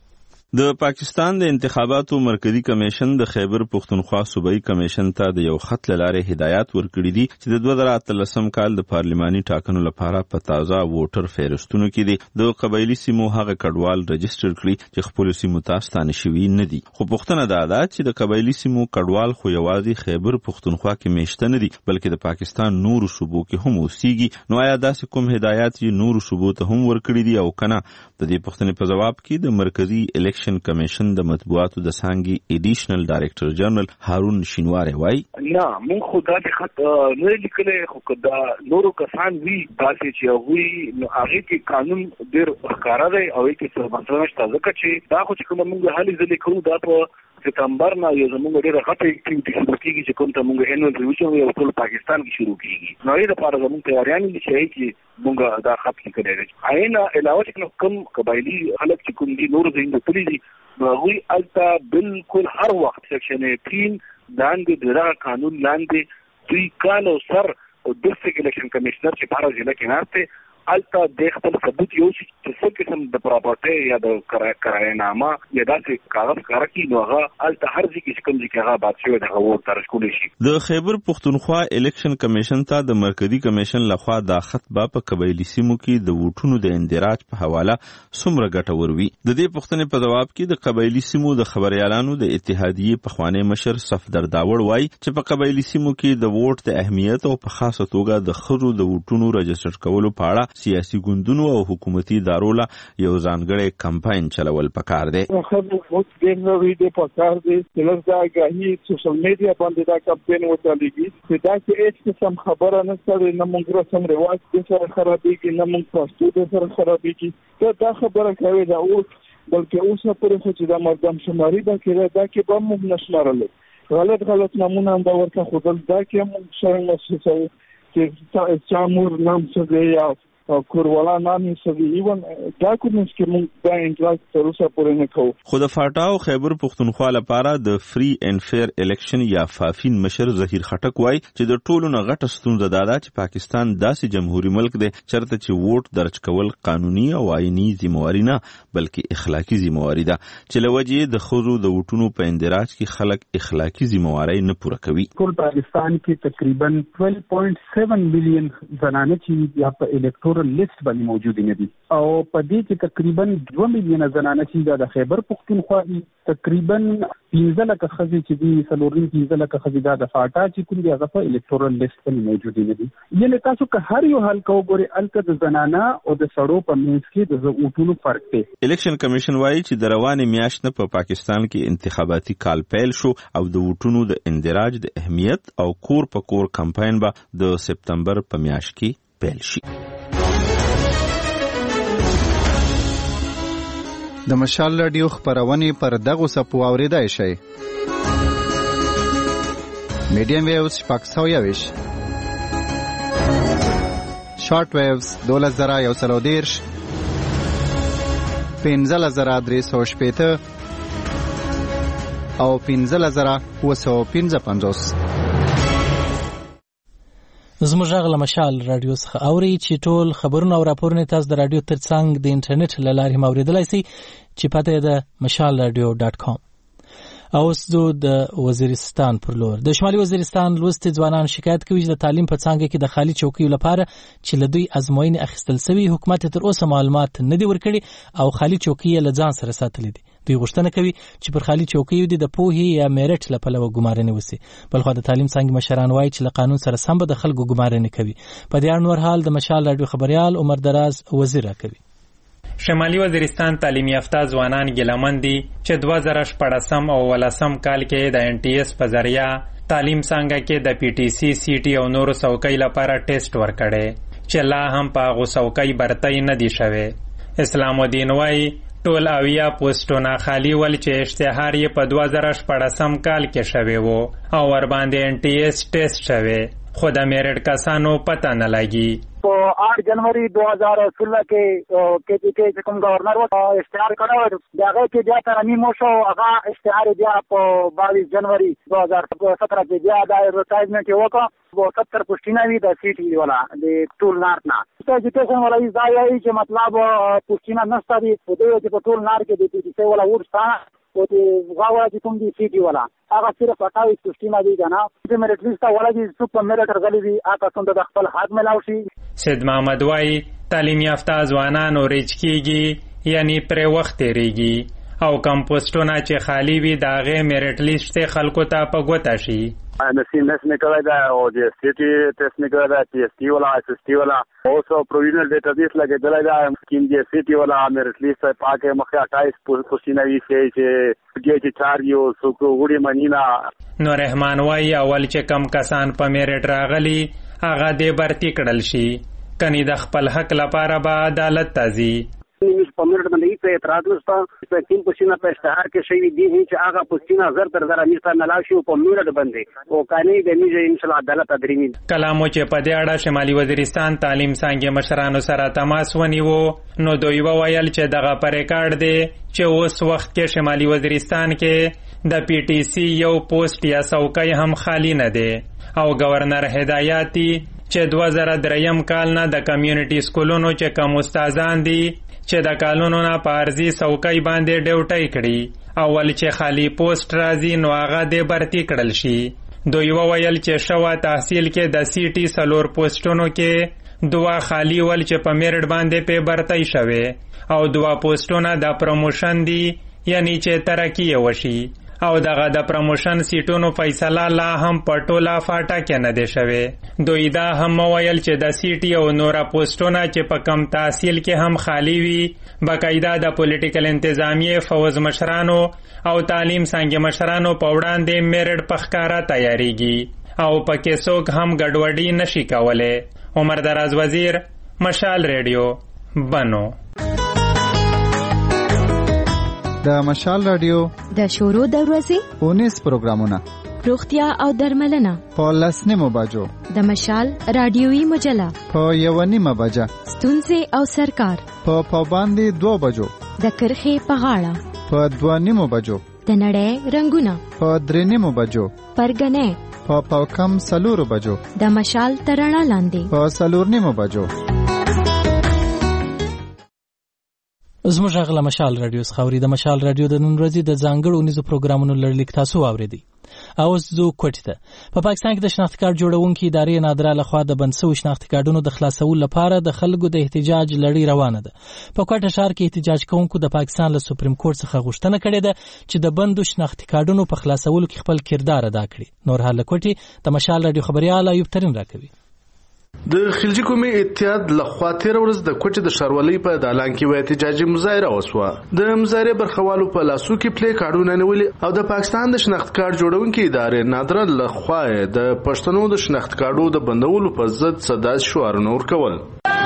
د پاکستان د انتخاباتو مرکزی کمیشن د خیبر پختونخوا صوبایي کمیشن ته د یو خط لاره هدایت ورکړي دي چې د 2013 کال د پارلماني ټاکنو لپاره په تازه ووټر فهرستونو کې دي د قبایلی سیمو هغه کډوال رجستر کړي چې خپل سیمو ته ستانه شوي نه دي. خو پوښتنه دا ده چې د قبایلی سیمو کډوال خو یوازې خیبر پختونخوا کې میشته نه دي بلکې د پاکستان نورو صوبو کې هم اوسېږي. نو آیا داسې کوم هدایت یې نورو صوبو ته هم ورکړي دي او کنه؟ د دې پوښتنې په جواب کې د مرکزی الیکشن کمیشن د مطبوعاتو د څانګې ایډیشنل ډایریکټر جنرال هارون شینواری وایي نه موږ خو دا خط نه لیکلې خو دا نورو کسان وی داسې چې هغوی نو هغه کې قانون ډېر ښکارا دی او کې څه مسله نشته ځکه چې دا خو چې کوم موږ هلې ځلې کوو دا په ستمبر نه یو زموږ ډېره غټه اکټیویټي شروع کېږي چې کوم ته موږ انول ریویژن یو ټول پاکستان کې شروع کېږي. نو یې لپاره زموږ تیاریان دي چې موږ دا خط لیکلی دی. عینه علاوه چې کوم قبایلي خلک چې کوم دي نور ځایونه تللي دي نو هغوی هلته بالکل هر وخت سیکشن 18 لاندې د دغه قانون لاندې دوی کال او سر او ډسټرکټ الیکشن کمیشنر چې په هره ضلع کې ناست دی هلته د خپل ثبوت یو شي چې څه قسم د پراپرټۍ یا د کرایهنامه یا داسې کاغذ ښکاره کړي نو هغه هلته هر ځای کې چې کوم ځای کې هغه باد شوی دغه ووټ ته راښکولی شي. د خیبر پختونخوا الیکشن کمیشن ته د مرکزی کمیشن لخوا دا خط به په قبایلي سیمو کې د ووټونو د اندراج په حواله څومره ګټور وي. د دې پوښتنې په جواب کې د قبایلي سیمو د خبریالانو د اتحادیې پخوانی مشر صفدر داوړ وایي چې په قبایلي سیمو کې د ووټ د اهمیت او په خاصه توګه د ښځو د ووټونو رجسټر کولو په اړه سیاسي ګوندونو او حکومتي ادارو له یو ځانګړی کمپاین چلول پکار دی. خلک ووټ ګرځوي د پکار دی چې لږ آګاهي سوشل میډیا باندې دا کمپاین وچلېږي چې دا چې هیڅ قسم خبره نشته نه موږ رسم رواج د سره خرابېږي نه موږ پښتو د سره خرابېږي دا خبره کوي دا اوس بلکې اوس پورې خو چې دا مردم شماري دا کې به موږ نشمارل غلط نمونه هم به ورته ښودل دا کې موږ شرنګ محسوسوو چې چا مور نام څه دی یا کوروالا نام څه دی ایون دا کومس کې موږ دا انټراکټ تر اوسه پورې نه کوو. خو د فاټا او خیبر پختونخوا لپاره د فری اینڈ فیر الیکشن یا فافین مشر ظهیر خټک وایي چې د ټولو نه غټه ستونزه دا ده چې پاکستان داسې جمهوریت ملک دی چرته چې ووټ درج کول قانوني او آئینی ذمہواری نه بلکې اخلاقی ذمہواری ده چې له وجې د ښځو د ووټونو په اندراج کې خلک اخلاقی ذمہواری نه پوره کوي. ټول پاکستان کې تقریبا 12.7 مليون زنانه چې یا په الکترون لیست باندې موجود نه دي او په دې کې تقریبا 2 ملیونه زنانه چې د خیبر پختونخوا دي تقریبا 15 لکه ښځې چې دي 15 لکه ښځې د فاټا چې کوم دي هغه په الکترون لیست باندې موجود نه دي. یعنی تاسو که هر یو حل کو ګوري الته د زنانه او د سړو په منځ کې د ووټونو فرق دی. الیکشن کمیشن وایي چې د روانې میاشت په پاکستان کې انتخاباتي کال پیل شو او د ووټونو د اندراج د اهمیت او کور په کور کمپاین به د سپتمبر په میاشت کې پیل شي. د مشال رادیو خبرونه پر دغه سپو اوریدای شي. میډیم ویوز پاکستاویش شارټ ویوز 2130 15350 او 15955. زموږ غږ له مشال رادیو څخه اوري چې ټول خبرونه او راپورونه تاسو د رادیو ترڅنګ د انټرنیټ له لارې هم اوریدلای شئ چې پته یې د mashalradio.com. اوس د وزیرستان پر لور د شمالي وزیرستان لوستي ځوانان شکایت کوي چې د تعلیم په څانګه کې د خالي چوکیو لپاره چې له دوی ازموینې اخیستل شوی حکومت تر اوسه معلومات نه دی ورکړي او خالي چوکۍ له ځان سره ساتلې دي. دوی غوښتنه کوي چې پر خالي چوکیو د پوهې یا میرټ له پلوه ګمارنه وسی. بلخو د تعلیم څنګه مشران وایي چې له قانون سره سم به د خلکو ګمارنه کوي. په دې اړه نور حال د مشال رادیو خبريال عمر دراز وزیر کوي. شمالي وزیرستان تعلیم یافته ځوانان ګیلمن دي چې 2014 او 2018 کال کې د NTS په ذریعہ تعلیم څنګه کې د PTC CT او نور څوکۍ لپاره ټیسټ ورکړي چې لا هم په غو څوکۍ برتۍ نه دي شوه. اسلام الدین وایي ټول اویا پوسټونه خالی ول چې اشتهار یې په 2014 کال کې شوه وو او ور باندې NTS ټیسټ شوه خو د میرټ کسانو پته نه لګي. په 8 जनवरी 2016 کې کې کوم گورنر و اشتهار کړو دغه کې بیا ترمیم وشو هغه اشتهار بیا په 22 जनवरी 2017 کې بیا د ایڈورټایزمنت وکړ 70 پوسټونه وی د سي ټي ولا د ټول نارت نه ایجوکیشن ولا ځای چې مطلب پوسټونه نشته دي په دې چې په ټول نار کې د پی ټي سي ولا ورسته او د غواړي چې کوم دي سی ټي ولا هغه صرف 28 پوسټونه دي کنه چې میرټ لیست ولا دي سپر میرټ غلي دي هغه څنګه د خپل حق ملاو شي. سید محمد وای تعلیم یافته ځوانان اورچ کیږي یعنی پر وخت ریږي او کم پوسټونه چې خالی وي داغه میرټ لیست خلکو ته په ګوته شي. نسیم نس نکړای دا او د سټي ټیسټ نکړای دا ټي اس ټي ولا اس اس ټي ولا اوسو پروویژنل ډیټابیس لګیدلای دا سکیم دی سټي ولا میرټ لیست پاکه مخه 28 پوسټونه وی چې 4 یو سو وړي منینا. نو رحمان وای اول چې کم کسان په میرټ راغلي هغه دې برتی کړل شي کني د خپل حق لپاره به عدالت تازي. په میرټ باندې ته اعتراض نشته چې کوم پوسټونه په اشتهار کې شوی دي چې هغه پوسټونه زر تر زر نشته نه لاشي په میرټ باندې او کاني د میجه ان شاء الله عدالت ادرینی. کلامو چې په دې اړه شمالي وزیرستان تعلیم څنګه مشرانو سره تماس ونیو نو دوی وویل چې دغه پر ریکارډ دی چې اوس وخت کې شمالي وزیرستان کې د پی ټي سی یو پوسټ یا څوکۍ هم خالی نه دی او گورنر هدایتي چې 2003 کال نه د کمیونټي سکولونو چې کوم استادان دي چې د کالونو نه پارزي څوکۍ باندې ډیوټي کړي اول چې خالی پوسټ راځي نو هغه دې برتی کړل شي. دوی وویل چې شوا تحصیل کې د سی ټي سلور پوسټونو کې 2 خالی ول چې په میرټ باندې په برتای شوه او 2 پوسټونه د پروموشن دي یعنی چې ترقی وشي او دغه د پروموشن سیټونو فیصله لا هم پټولا فاټا کې نه دی شوی. دوی دا هم ویل چې د سیټي او نورا پوسټونه چې په کم تحصیل کې هم خالی وي باقاعده د پولیټیکل انتظامیه فوز مشرانو او تعلیم څنګه مشرانو په وړاندې میرټ پخکارا تیاریږي او پکې څوک هم ګډوډي نشي کولای. عمر دراز وزیر مشال ریډیو بنو. د مشال رادیو د شورو د ورځې 19 پروګرامونه روغتیا او درملنه په 10 بجو د مشال رادیوي مجله په 1 بجه ستونزې او سرکار په پابندي 2 بجو د کرخي په غاړه په 2 بجو د نړۍ رنگونه په 3 بجو پرګنې په کم 4 بجو د مشال ترڼا لاندې په 4 بجو. زموږ غلا مشال رادیو څخه د مشال رادیو د نن ورځې د ځانګړو نيزو پروګرامونو لړلیک تاسو واوریدي. اوس زو کوټه په پاکستان کې د شناخت کارت جوړونکو ادارې نادره لخوا د بنسو شناخت کارتونو د خلاصولو لپاره د خلکو د احتجاج لړۍ روانه ده. په کوټه شهر کې احتجاج کوونکو د پاکستان له سپریم کورټ څخه غوښتنه کړې ده چې د بندو شناخت کارتونو په خلاصولو کې خپل کردار ادا کړي. نور حال کوټه د مشال رادیو خبريال ایوب ترين راکوي. د خلجی قومي اتحاد لخوا 13 ورځ د کوټې د شارولۍ په دالان کې و احتجاجي مظاهره وسوه. د مظاهره برخوالو په لاسو کې پلی کارډونه نیولې او د پاکستان د شناخت کارت جوړونکو ادارې نادره لخوا د پښتنو د شناخت کارتونو د بندولو په ضد صدا شعارونه ورکول.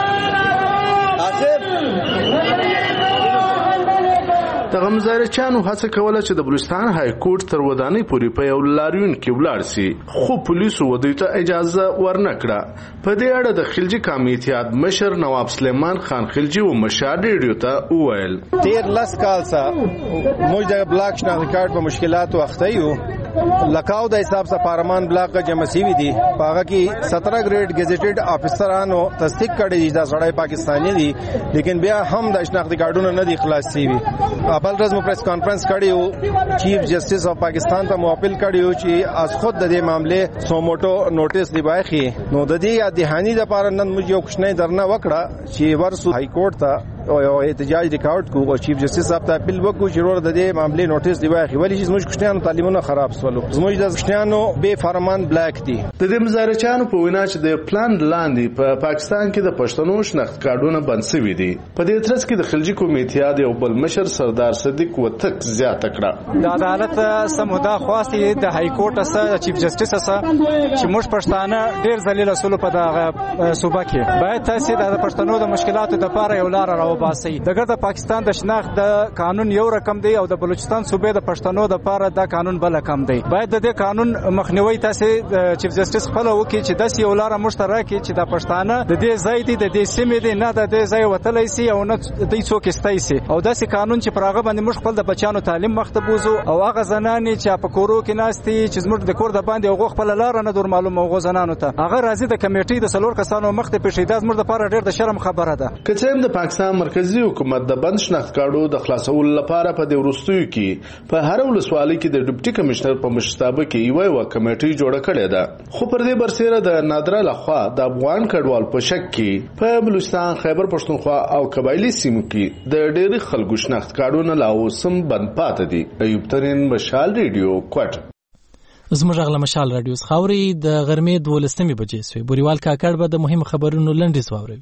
د غمزارچانو هڅه کوله چې د بلوچستان های کورټ تر ودانۍ پورې په یو لاریون کې ولاړ سي خو پولیسو ودوی ته اجازه ورنکړه. په دې اړه د خلجی قومي اتحاد مشر نواب سلیمان خان خلجی او مشار ریډیو ته وویل 13 کال څخه موږ د بلاک شناخت کارت په مشکلاتو اخته یو. لکاو د حساب سره پارمان بلاک جمع سیوی دي پاغه کې 17 گریډ گیزیټډ افسرانو تصدیق کړی دا سړی پاکستانی دي لیکن بیا هم د شناخت کارتونو نه دي خلاص سیوی. بل ورځ مو پریس کانفرنس کړیو چیف جسټس اف پاکستان ته مو اپیل کړیو چې از خود د دې معاملې سوموټو نوټیس دی بایخي نو د دې دهانی د پاره نن موږ یو کوښنه درنه وکړه چې ورسو های کورټ ته او احتجاج ریکارډ کو او چیف جسټس صاحب ته اپیل وکړو چې ورور د دې معاملې نوټیس دی بایخي ولی چې موږ کوښنه تعلیمونه خراب سولو زموږ د کوښنانو به فرمان بلاک دي. د دې مظاهرچانو په وینا چې د پلان لاندې په پاکستان کې د پښتنو شناخت کارتونه بند شوي دي. په دې ترڅ کې د خلجی قومي اتحاد یو بل مشر سردار صدیق وتک زیاته کړه. د عدالت سمودا خواسته د های کورټ سره چیف جسټس سره چې موږ پښتانه ډیر ذلیل اصول په دغه صوبه کې باید تاسو د پښتنو د مشکلاتو لپاره یو لار راوباسي دغه د پاکستان د شناخت د قانون یو رقم دی او د بلوچستان صوبې د پښتنو د پاره د قانون بل رقم دی. باید د قانون مخنیوي تاسو چیف جسټس خپل وکړي چې د یو لار مشترکه چې د پښتانه د دې ځای دی د دې سیمې دی نه د دې ځای وتلای سي او نه د څوک استای سي او داسې قانون چې پراغه باندې موږ خپل د بچانو تعلیم مختبوزو او هغه زنانې چې په کورو کې ناشتي چې زموږ د کور د باندې هغه خپل لار نه دور معلومه هغه زنانو ته هغه راځي د کمیټې د سلور کسانو مخ ته پېښې د زموږ لپاره ډېر د شرم خبره ده. کچېم د پاکستان مرکزی حکومت د بند شناخت کارډو د خلاصولو لپاره په دې وروستیو کې په هر ولسوالۍ کې د ډیپټي کمشنر په مشرتابه کې یو کمیټې جوړه کړې ده. خو پر دې برسره د نادره لخوا د افغان کډوال په شک کې په بلوچستان، خیبر پښتونخوا او قبایلی سیمو کې د ډېری خلکو شناخت کارډونه لا اوسم بند پاتې دي. ایوب ترین، مشال ریډیو، کوټ. زموږ غلا مشال رادیو خاوري د غرمې 12 بجې سوی بوريوال کاکړ به د مهم خبرونو لنډیز واوروي.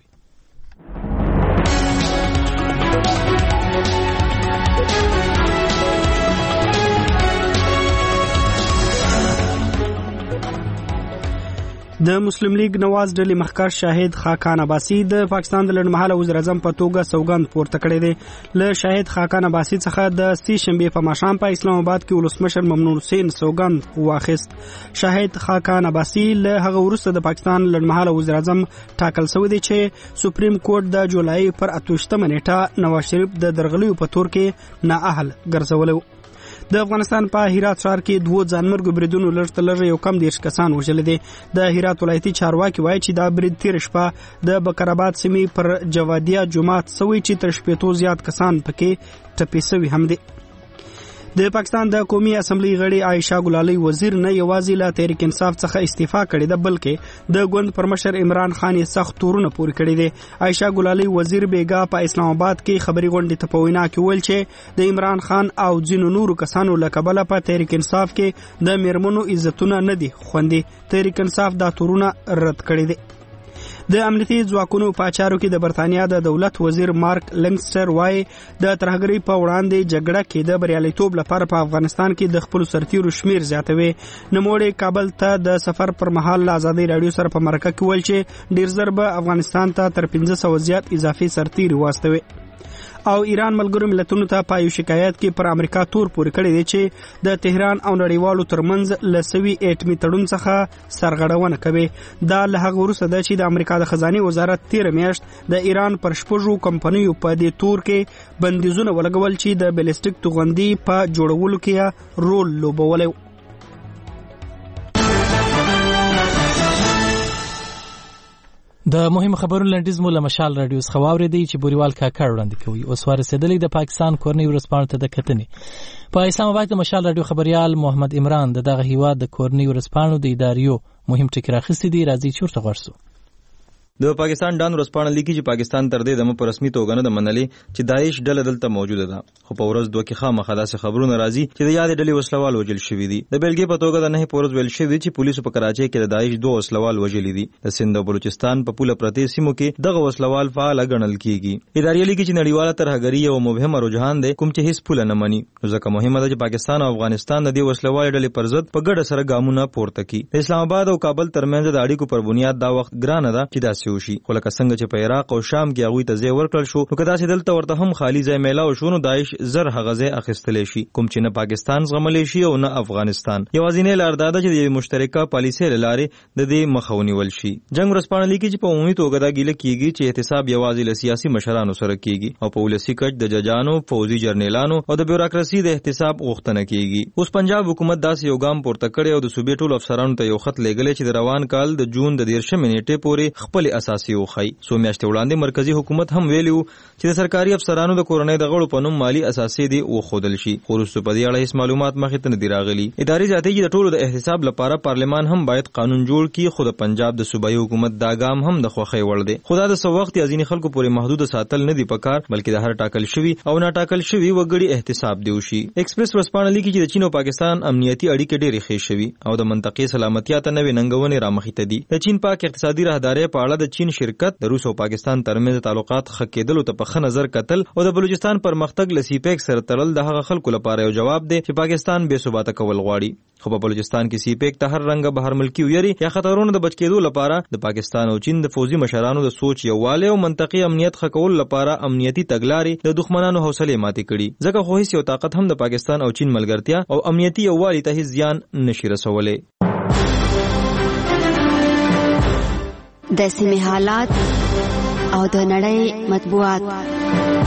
د مسلم لیگ نواز ډلې مخکښ شاهد خاقان عباسی د پاکستان د لړمحاله وزیر اعظم په توګه سوګند پورته کړی دی. له شاهد خاقان عباسی څخه د سې شنبه په ماښام په اسلام آباد کې ولسمشر ممنون حسین سوګند واخیست. شاهد خاقان عباسی له هغه وروسته د پاکستان لړمحاله وزیر اعظم ټاکل شوی دی چې سپریم کورټ د جولای پر 28 نیټه نواز شریف د درغلیو په تور کې نااهل ګرځولو. د افغانستان په هرات ښار کې 2 ځانمرګو بریدونو لږ یو کم 10 کسان وژل دي. د هرات ولایتي چارواکي وایي چې دا برید تیر شپه د بکرآباد سیمې پر جوادیه جماعت سوي چې تر 80 زیات کسان پکې ټپي شوي هم دي. د پاکستان د قومي اسمبلی غړي عائشہ ګلالي وزیر نه یوازې له تحریک انصاف څخه استعفا کړې ده بلکې د ګوند پر مشر عمران خان یې سخت تورونه پورې کړي دي. عائشہ ګلالي وزیر بیګا په اسلام آباد کې خبري غونډې ته په وینا کې ویل چې د عمران خان او ځینو نورو کسانو له کبله په تحریک انصاف کې د میرمنو عزتونه نه دي خوندي. تحریک انصاف دا تورونه رد کړي دي. د امنیتي ځواکونو په چارو کې د برتانیا د دولت وزیر مارک لنګسټر وايي د ترهګرۍ په وړاندې جګړه کې د بریالیتوب لپاره په افغانستان کې د خپل سرتیرو شمیر زیاتوي. نوموړی کابل ته د سفر پر مهال آزادۍ رادیو سره په مرکه کې ویل چې ډیر ضرب افغانستان ته تر 1500 زیات اضافي سرتیري واستوي. او ایران ملګرو ملتونو ته په یو شکایت کې پر امریکا تور پورې کړی دی چې د تهران او نړیوالو ترمنځ لسوي اټمی تړون څخه سرغړونه کوي. دا له هغه وروسته ده چې د امریکا د خزانه وزارت 13 میاشت د ایران پر شپږو کمپنیو په دې تور کې بندیزونه ولګول چې د بلیسټیک توغندي په جوړولو کې رول لوبولی. د مهم خبرونو لنډیز مو له مشال رادیو څخه واورېدی چې بوريوال کاکړ وړاندې کوي. اوس ورسېدلی د پاکستان کورنۍ ورځپاڼو ته د کتنې. په اسلام آباد د مشال رادیو خبريال محمد عمران دغه هیواد د کورنۍ ورځپاڼو د اداریو مهم ټکی راخستی دی. راځي چې ورته غوښتو. د پاکستان ډان ورځپاڼه لیکي چې پاکستان تر دې دمه په رسمي توګه نه منلې چې داعش ډله دلته موجوده ده. خو په ورځ دوه کې خامخا داسې خبرونه راځي چې د یاد ډلې وسلوال وژل شوي دي. د بیلګې په توګه د 9 پورز ویل شوی چې پولیسو په کراچۍ کې د داعش 2 وسلوال وژلي دي. د سند او بلوچستان په پوله پرتې سیمو کې دغه وسلوال فعال ګڼل کیږي. ادارې لیکي چې نړیواله ترهګري یو مبهمه رجحان دی کوم چې هیڅ پوله نه مني. ځکه مهمه ده چې پاکستان او افغانستان د دې وسلوال ډلې پر ضد په ګډه سره ګامونه پورته کړي. د اسلام آباد او کابل ترمنځ د اړیکو پر بنیاد دا وخت ګرانه ده چې داسې وشي. خو لکه څنګه چې په عراق او شام کې هغوی ته ځای ورکړل شو نو که داسې دلته ورته هم خالي ځای میلاو شو نو داعش زر هغه ځای اخیستلی شي کوم چې نه پاکستان زغملی شي او نه افغانستان. یوازینۍ لار دا ده چې د یوې مشترکه پالیسۍ له لارې د دې مخه ونیول شي. جنګ ورځپاڼه لیکي چې په عمومي توګه دا ګیله کیږي چې احتساب یوازې له سیاسي مشرانو سره کیږي او په ولسي کچ د ججانو، فوزي جرنیلانو او د بیوروکراسي د احتساب غوښتنه کیږي. اوس پنجاب حکومت داسې یو ګام پورته کړی او د صوبې ټولو افسرانو ته یو خط لیږلی چې د روان کال د جون د 13 نیټې پورې خپلې اساسي وښایي. څو میاشتې وړاندې مرکزي حکومت هم ویلي و چې د سرکاري افسرانو د کورنۍ د غړو په نوم مالي اساسي دی وښودل شي. خو وروسته په دې اړه هیڅ معلومات مخې ته نه دي راغلي. ادارې زیاتوي چې د ټولو د احتساب لپاره پارلمان هم باید قانون جوړ کړي خو د پنجاب د صوبایي حکومت دا ګام هم د خوښۍ وړ دی. خو دا د څه وخت یا ځینې خلکو پورې محدود ساتل نه دي پکار بلکې د هر ټاکل شوي او ناټاکل شوي وګړي احتساب دی وشي. ایکسپریس ورځپاڼه لیکي چې د چین او پاکستان امنیتي اړیکې ډېرې ښې شوي او د منطقې سلامتیا ته نوې ننګونې رامخې ته دي. د چین پاک اقتصادي راهدارۍ په اړه د د چین شرکت د روس او پاکستان ترمنځ تعلقات ښه کېدلو ته په ښه نظر کتل او د بلوچستان پرمختګ له سیپیک سره تړل د هغه خلکو لپاره یو جواب دی چې پاکستان بې ثباته کول غواړي. خو په بلوچستان کې سیپیک ته هر رنګه بهر ملکی ویری یا خطرونو د بچ کېدو لپاره د پاکستان او چین د فوزي مشرانو د سوچ یووالی او منطقي امنیت ښه کولو لپاره امنیتي تګلارې د دښمنانو حوصلې ماتې کړي. ځکه خو هیڅ یو طاقت هم د پاکستان او چین ملګرتیا او امنیتي یووالي ته هیڅ زیان نشي رسولی. د سیمې حالات او د نړۍ مطبوعات.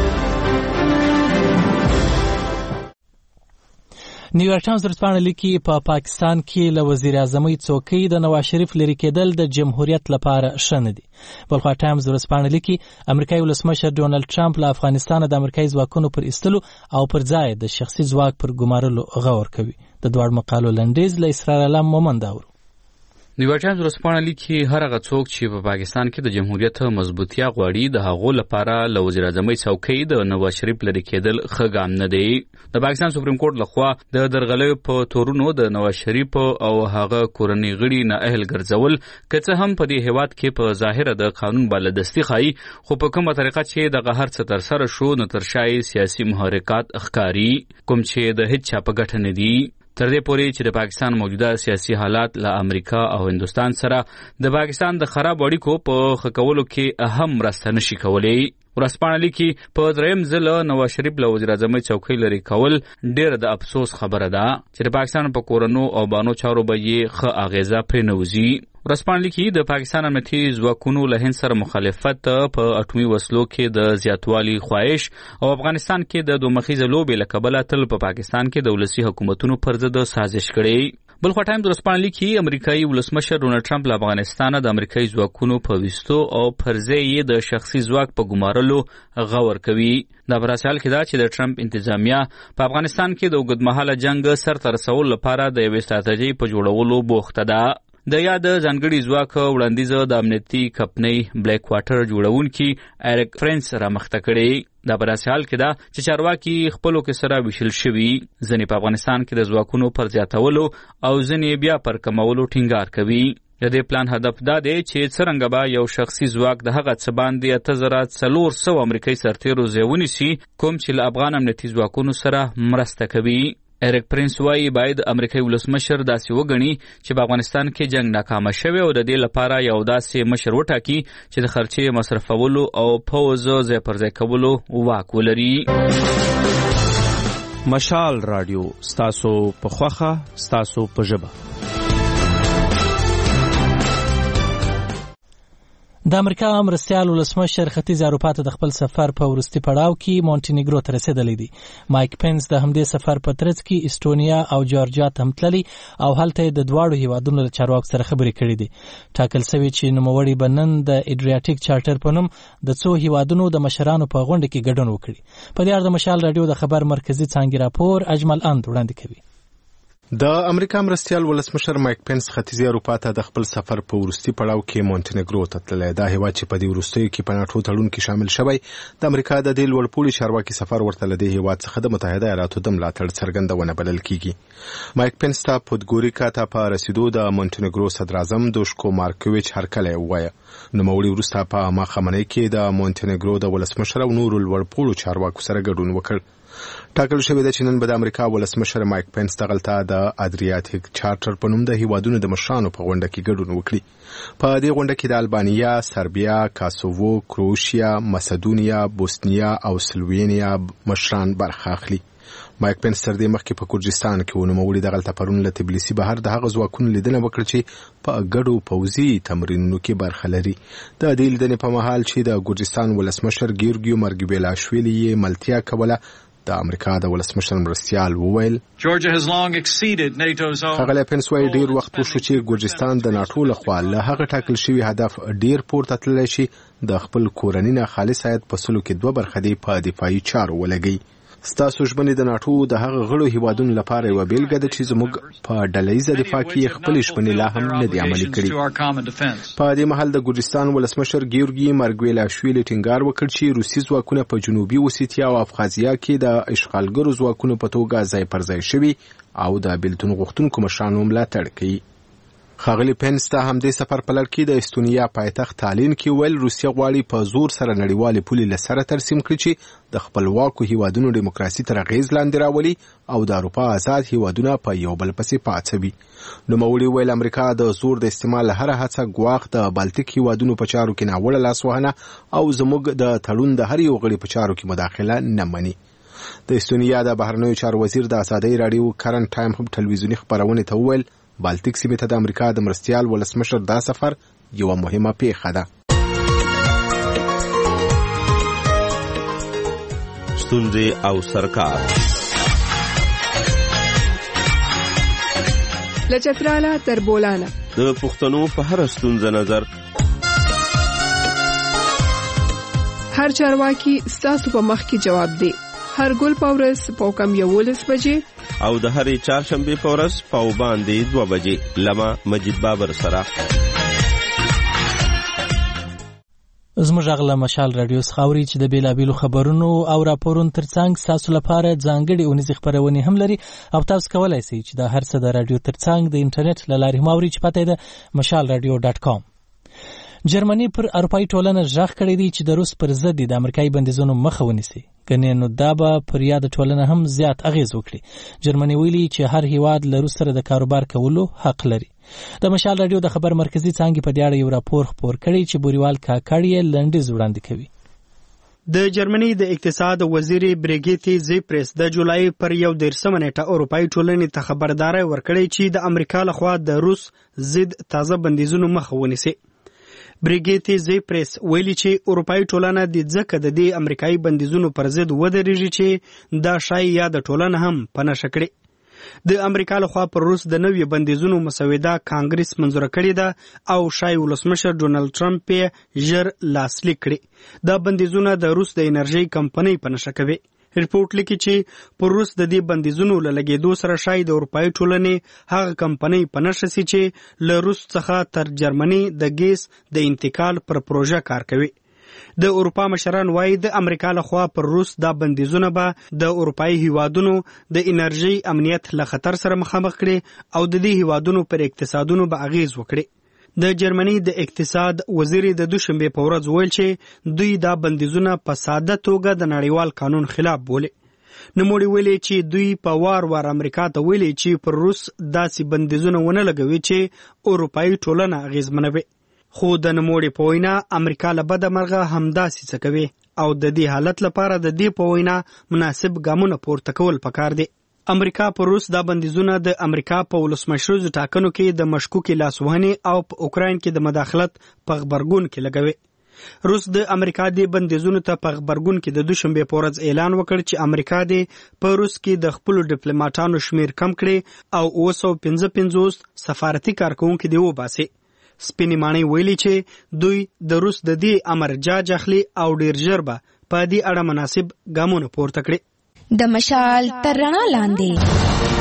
نیویارک ټایمز ورځپاڼه لیکي په پاکستان کې له وزیر اعظمۍ څوکۍ د نواز شریف لرې کېدل د جمهوریت لپاره ښه نه دي. بلخوا ټایمز ورځپاڼه لیکي امریکایي ولسمشر ډونالډ ټرمپ له افغانستانه د امریکایي ځواکونو پر ایستلو او پر ځای د شخصي ځواک پر ګمارلو غور کوي. د دواړو مقالو لنډیز له اسرار علم مومند اورو. نیویارک ټایمز ورځپاڼه لیکي هر هغه څوک چې په پاکستان کې د جمهوریت مضبوطیا غواړي د هغو لپاره له وزیر اعظمۍ څوکۍ د نواز شریف لرې کېدل ښه ګام نه دی. د پاکستان سپریم کورټ لخوا د درغلیو په تورونو د نواز شریف او هغه کورنۍ غړي نااهل ګرځول که څه هم په دې هیواد کې په ظاهره د قانون بالادستي ښایي، خو په کومه طریقه چې دغه هر څه ترسره شو نو تر شا یې سیاسي محرکات ښکاري کوم چې د هیڅ چا په ګټه نه دي. تر دې پورې چې د پاکستان موجوده سیاسي حالات له امریکا او هندوستان سره د پاکستان د خراب اړیکو په ښه کولو کې اهم مرسته نشي کولی. ورځپاڼه لیکي په درېیم ځل نواز شریف له وزیر اعظمۍ څوکۍ لرې کول ډېره د افسوس خبره ده چې د پاکستان په کورنو او بانو چارو به یې ښه اغیزه پرې نه وځي. ورځپاڼه لیکي د پاکستان امنیتي ځواکونو له هند سره مخالفت په اټومي وسلو کې د زیاتوالي خواهش او افغانستان کې د دومخیزه لوبې له کبله تل په پاکستان کې د ولسي حکومتونو پر ضد سازش کړی. بلخوا ټایمز ورځپاڼه لیکي امریکایي ولسمشر ډونالډ ټرمپ له افغانستانه د امریکایي ځواکونو په ویستو او پر ځای یې د شخصي ځواک په ګمارلو غور کوي. دا په داسې حال کې ده چې د ټرمپ انتظامیه په افغانستان کې د اوږدمهاله جنګ سرته رسولو لپاره د یوې ستراتیژۍ په جوړولو بوخته ده. د یاد ځانګړي ځواک وړاندیزه د امنیتي کمپنۍ بلیک واټر جوړونکي ایرک فرنس رامخته کړی. دا په داسې حال کې ده چې چارواکي خپلو کې سره ویشل شوي، ځینې په افغانستان کې د ځواکونو پر زیاتولو او ځینې بیا پر کمولو ټینګار کوي. د دې پلان هدف دا دی چې څرنګه به یو شخصي ځواک د هغه څه باندې 8400 امریکایي سرتیرو ځای ونیسي کوم چې له افغان امنیتي ځواکونو سره مرسته کوي. ایرک پرنس وایي باید امریکایي ولسمشر داسې وګڼي چې په افغانستان کې جنگ ناکامه شوی او د دې لپاره یو داسې مشر وټاکي چې د خرچې مصرفولو او پوځ ځای پر ځای کولو واک ولري. مشال رادیو ستاسو په خوښه ستاسو په ژبه. د امریکا مرستیال ولسمشر ختیځ اروپا ته د خپل سفر په وروستي پړاو کې مونټینیګرو ته رسیدلی دی. مایک پنس د همدې سفر په ترڅ کې استونیا او جورجیا ته هم تللی او هلته د دواړو هیوادونو له چارواکو سره خبرې کړې دي. ټاکل شوي چې نوموړي به نن د ایډریاټیک چارټر په نوم د څو هیوادونو د مشرانو په غونډه کې ګډون وکړي. په دې اړه د مشال رادیو د خبر مرکزي څانګې راپور اجمل اند وړاندې کوي. د امریکا مرستیال ولسمشر مایک پنس ختیځي اروپا ته د خپل سفر په وروستي پړاو کې مونټینیګرو ته تللی. دا هیواد چې په دې وروستیو کې په ناټو تړون کې شامل شوی، د امریکا د دې لوړپوړي چارواکي سفر ورته له دې هیواد څخه د متحده ایالاتو د ملاتړ څرګندونه بلل کیږي. مایک پنس ته پودګوریکا ته په رسیدو د مونټینیګرو صدراعظم دوشکو مارکوویچ هرکلی ووایه. نوموړي وروسته په ماښامنۍ کې د مونټینیګرو د ولسمشر او نورو لوړپوړو چارواکو سره ګډون وکړ. ټاکل شوی ده چې نن به د امریکا ولسمشر مایک پنس دغلته د ادریاتیک چارټر په نوم د هیوادونو د مشرانو په غونډه کې ګډون وکړي. په دې غونډه کې د البانیا، سربیا، کاسوو، کروشیا، مسدونیا، بوسنیا او سلوینیا مشران برخه اخلي. مایک پنس تر دې مخکې په ګرجستان کې و. نوموړي دغلته پرون له تبلیسي بهر د هغه ځواکونو لیدنه وکړه چې په ګډو پوځي تمرینونو کې برخه لري. د دې لیدنې په مهال چې د ګرجستان ولسمشر ګیورګیو مارګویلاشویلي یې ملتیا کوله، د امریکا د ولسمشر مرستیال وویل ښاغلی پنس وایي ډیر وخت وشو چې ګرجستان د ناټو لخوا له هغه ټاکل شوي هدف ډیر پورته تللی شي د خپل کورني نه خالص عاید په سلو کې 2 برخه دی په دفاعي چارو ولګي. ستاسو ژمنې د ناټو د هغه غړو هیوادونو لپاره یوه بیلګه ده چې زموږ په ډلهییزه دفاع کې خپلې ژمنې لا هم نه دي عملي کړي. په دې مهال د ګرجستان ولسمشر ګیورګي مارګویلاشویلي ټینګار وکړ چې روسي ځواکونه په جنوبي اوسیتیا او ابخازیا کې د اشغالګرو ځواکونو په توګه ځای پر ځای شوي او د بیلتون غوښتونکو مشرانو ملاتړ کوي. ښاغلي پینس ته همدې سفر په لړ کې د استونیا پایتخت تالین کې ویل روسیه غواړي په زور سره نړیوالې پولې له سره ترسیم کړي چې د خپلواکو هیوادونو دیموکراسي تر اغېز لاندې راولي او د اروپا آزاد هیوادونه په یو بل پسې پاڅوي. نوموړي ویل امریکا د زور د استعمال له هره هڅه ګواښ د بالتیک هیوادونو په چارو کې ناوړه لاسوهنه او زموږ د تړون د هر یو غړي په چارو کې مداخله نه مني. د استونیا د بهرنیو چارو وزیر د ازادۍ راډیو کرن ټایم هم ټلویزیوني خبرونه ته ویل بالتیک سیمې ته د امریکا د مرستیال ولسمشر دا سفر یوه مهمه پیښه ده. ستونزې او سرکار له چتراله تر بولانه د پښتنو په هر ستونزه نظر هر چارواکي ستاسو په مخ کې جواب دی. هر ګل پاورس په کم 11 بجې او د هرې چهارشنبې په ورځ په باندې 2 بجې لمه مجید بابر سره. زموږ غلا مشال رادیو څخه چې د بیلابیلو خبرونو او راپورونو ترڅنګ تاسو لپاره ځانګړي اونیزې خبرونه هم لري او تاسو کولای شئ چې د هر څه د رادیو ترڅنګ د انټرنیټ له لارې ماوري چې پته ده mashalradio.com. جرمني پر اروپאי ټولنه ژغ کړی دی چې د روس پر ضد د امریکایي بندیزونو مخه ونیسي. کنه نو دا به پر یاد ټولنه هم زیات اغیز وکړي. جرمني ویلي چې هر هیواد له روس سره د کاروبار کولو حق لري. د مشال رادیو د خبر مرکزی څنګه په دیاړه یو راپور خبر کړی چې بوریوال کاکړی لنډیز وړاندې کوي. د جرمني د اقتصاد وزیر بریګیټ زیپرس د جولای پر 11 نیټه اروپאי ټولنې ته خبرداري ورکړې چې د امریکا لخوا د روس ضد تازه بندیزونو مخه ونیسي. بریګیټ زیپرس ویلي چې اروپאי ټولنه د ځکه د دې امریکایي بندیزونو پر ضد ودرېږي چې دا شای یا د ټولنه هم پنه شکړي. د امریکا لخوا پر روس د نوې بندیزونو مسوده کانګرس منزور کړې ده او شای ولسمشر ډونالد ټرمپ یې ژر لاسلیک کړي. دا بندیزونه د روس د انرژي کمپنۍ پنه شکوي. ریپورت لیکي چې پر روس د دې بندیزونو لګېدو سره شای د اروپאי ټولنې هغه کمپنۍ پنشسي چې له روس څخه تر جرمني د ګیس د انتقال پر پروژه کار کوي. د اروپا مشران وایي د امریکا لخوا پر روس دا بندیزونه به د اروپאי هیوادونو د انرژي امنیت له خطر سره مخامخ کړي او د دې هیوادونو پر اقتصادونو به اغیز وکړي. د جرمني د اقتصاد وزیر د دوشنبه په ورځ ویل چې دوی دا بندیزونه په ساده توګه د نړیوال قانون خلاف بولي. نوموړي ویلي چې دوی په وار امریکا ته ویلي چې پر روس داسې بندیزونه ونه لګوي چې اروپאי ټولنه اغیزمنوي. خو د نوموړي په وینا امریکا له بده مرغه همداسې څه کوي او د دې حالت لپاره د دې په وینا مناسب ګامونه پورته کول پکار دي. امریکا پر روس دا بندیزونه د امریکا په ولسمشریزو ټاکنو کې د مشکوکې لاسوهنې او په اوکراین کې د مداخلت په خبرګون کې لګوي. روس د امریکا د بندیزونو ته په خبرګون کې د دوشنبه په ورځ اعلان وکړ چې امریکا د په روس کې د خپل ډیپلوماټانو شمیر کم کړي او 255 سفارتي کارکونکو دی وباسي. سپینې ماڼۍ ویلي چې دوی د روس د دې امر جاج اخلي او ډیر ژر به په دې اړه مناسب ګامونه پورته کړي. د مشال تر رڼا لاندې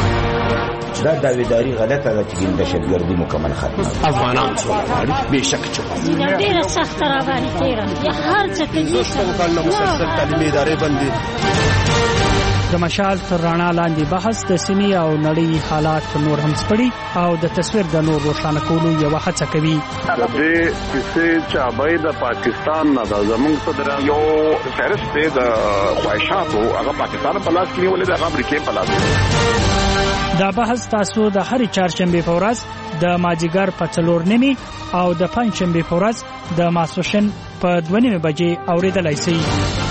دا داویداری غلطه ده چې دهشتګردي مکمل ختمه افغانان څومره به شک چې ډیره سخت را باندې تیره یا هر څه کې مسلسل تعلیمي ادارې بندي. د مشال تر رڼا لاندې بحث د سیمې او نړۍ حالات نور هم سپړي او د تصویر د نور روښانه کولو یو هڅه کوي. د دې کیسې چابای د پاکستان نه د زمونږ صدر یو فهرست دی د خواهشاتو هغه پاکستان په لاس کې نیولې د امریکای په لاس. دا بحث تاسو د هرې چهارشنبې په ورځ د ماجیګر په 4:30 او د پنځشنبې په ورځ د ماسپښین په 2:30 بجې اوریدلای شئ.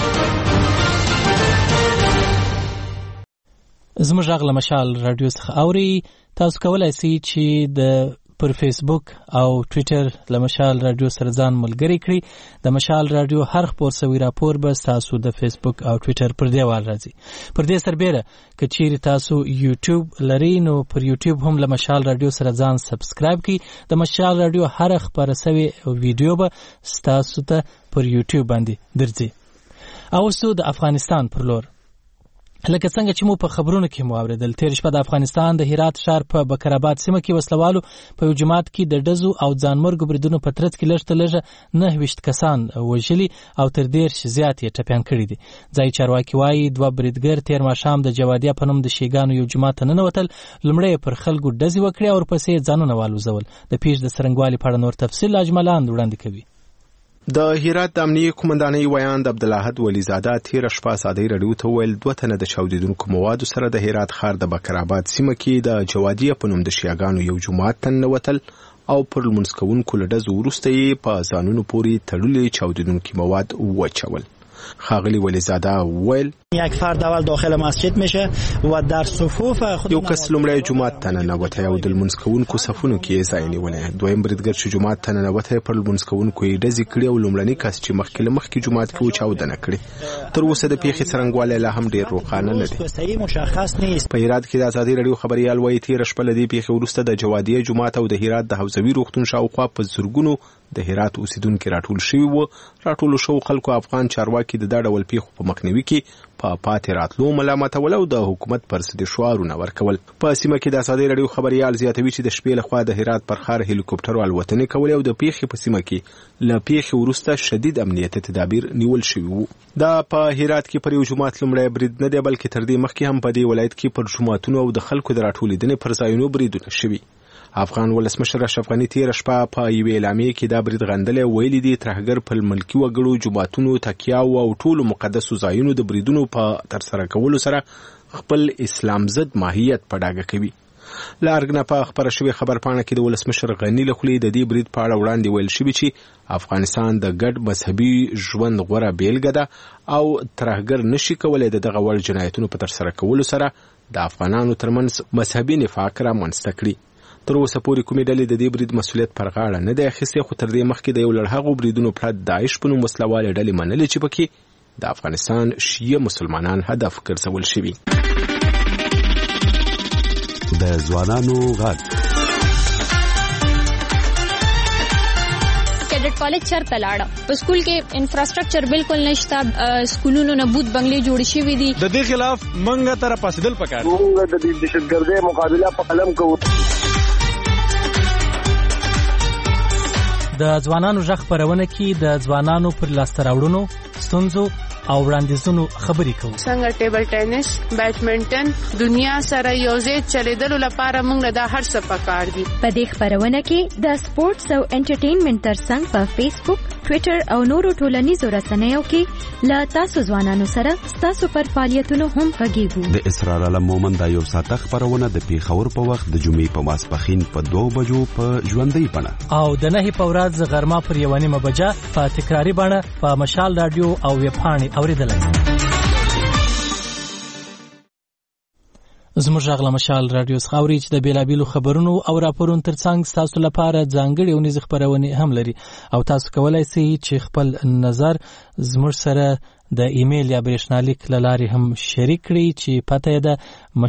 زموږ غلا مشال رادیو څخه اوري. تاسو کولای شئ چې د پر فیسبوک او ټوئیټر له مشال رادیو سره ځان ملګری کړئ. د مشال رادیو هر خبر سوي راپور به تاسو د فیسبوک او ټوئیټر پر دیوال راځي. پر دې سربېره که چیرې تاسو یوټیوب لرئ نو پر یوټیوب هم له مشال رادیو سره ځان سبسکرایب کړئ. د مشال رادیو هر خبر سوي ویډیو به تاسو ته پر یوټیوب باندې درځي. او اوس د افغانستان پر لور لکه څنګه چې مو په خبرونو کې مو اوریدل تیر شپه د افغانستان د هرات ښار په بکرآباد سیمه کې وسلوالو په یو جماعت کې د ډزو او ځانمرګو بریدونو په ترڅ کې لږ تر لږه 29 کسان وژلي او تر 10 زیات یې ټپیان کړي دي. ځای چارواکي وایي 2 بریدګر تیر ماښام د جوادیه په نوم د شیګانو یو جماعت ته ننوتل، لومړی پر خلکو ډزې وکړې او ورپسې ځانونه والوزول. د پیښې د څرنګوالي په اړه نور تفصیل اجملاند وړاندې کوي. د هرات د امنیه قومندانۍ ویان د عبدالاحد ولیزاده تیر شپه ازادۍ راډیو ته ویل 2 تنه د چاودیدونکو موادو سره د هرات ښار د بکرآباد سیمه کې د جوادیه په نوم د شیعاګانو یو جماعت ته ننوتل او پر لمونځ کوونکو له ډزو وروسته یې په ځانونو پورې تړلي چاودیدونکي مواد وچول. خاغلی ولیزاده ویل یک فرد اول داخل مسجد میشه و در صفوف خود یو کس لومړی جماعت ته ننوتی او د لمونځ کوونکو صفونو کې یې ځای نیولی. دویم بریدګر چې جماعت ته ننوتی پر لمونځ کوونکو یې ډزې کړي او لومړني کس چې مخکې جماعت کې و چاودنه کړې. تر اوسه د پیښې څرنګوالی لا هم ډېر روښانه نه دی. په هرات کې د ازادۍ راډیو خبریال وایي تېره شپه له دې پیښې وروسته د جوادیه جماعت او د هرات د حوزوي روغتون شاوخوا په زرګونو د هرات اوسیدونکي راټول شوي وو. راټولو شوو خلکو افغان چارواکي د دا ډول پیښو په مخنیوي کې په پاتې راتلو ملامتول او د حکومت پر ضد شعارونه ورکول. په سیمه کې د ازادۍ راډیو خبریال زیاتوي چې د شپې لخوا د هرات پر ښار هلیکوپټرو الوتنې کولې او د پیښې په سیمه کې له پیښې وروسته شدید امنیتي تدابیر نیول شوي وو. دا په هرات کې پر یو جماعت لومړی برید نه دی بلکې تر دې مخکې هم په دې ولایت کې پر جوماتونو او د خلکو د راټولېدنې پر ځایونو بریدونه شوي. افغان ولسمشر اشرف غني تیر شپه په یوې اعلامیې کې دا برید غندلی ویلي دي ترهګر په ملکي وګړو جوماتونو تکیاو او ټولو مقدسو ځایونو د بریدونو په ترسره کولو سره خپل اسلام ضد ماهیت په ډاګه کوي. له ارګ نه په خپره شوې خبرپاڼه کې د ولسمشر غني له خولې د دې برید په اړه وړاندې ویل شوي چې افغانستان د ګډ مذهبي ژوند غوره بیلګه ده او ترهګر نشي کولی د دغه وړ جنایتونو په ترسره کولو سره د افغانانو ترمنځ مذهبي نفاق رامنځته کړي. تر اوسه پورې کومې ډلې د دې برید مسؤلیت پر غاړه نه دی اخیستی، خو تر دې مخکې د یو لړ هغو بریدونو پرته داعش په نوم وسلوالې ډلې منلې چې پکې د افغانستان شیعه مسلمانان هدف ګرځول شوي. د ځوانانو غږ کیډټ کالج چرته لاړه په سکول کې انفراستراکچر بالکل نشته، سکولونو نه بوت بنگلې جوړ شوي دي. د دې خلاف منګه تر پاسدل پکار موږ د دهشتګردۍ مقابله په قلم کوو. د ځوانانو غږ خپرونه کې د ځوانانو پر لاسته راوړنو، ستونزو او وړاندیزونو خبرې کوو. څنګه ټیبل ټینس، بیډمنټن دنیا سره یوځای چلیدلو لپاره موږ دا هر څه پکار دي. په دې خبرونه کې د سپورتس او انټرټینمنټ ترڅنګ په فیسبوک، ټویټر او نورو ټولنیزو رسنیو کې له تاسو ځوانانو سره تاسو پر فعالیتونو هم غږیږو. د اسرار علم مومند دا یو ساعته خبرونه د پیښور په وخت د جمعې په ماسپښین په 2 بجو په ژوندۍ بڼه او د 9 په ورځ غرمه پر 1 بجه په تکراری بڼه په مشال رادیو او ویب پاڼې اوریدلای. زموږ غږ له مشال رادیو څخه اوري چې د بیلابیلو خبرونو او راپورونو ترڅنګ تاسو لپاره ځانګړي او نيزه خبرونه هم لري او تاسو کولای شئ چې خپل نظر زموږ سره د ایمیل یا برېښنالیک له لارې هم شریک کړئ چې پته یې ده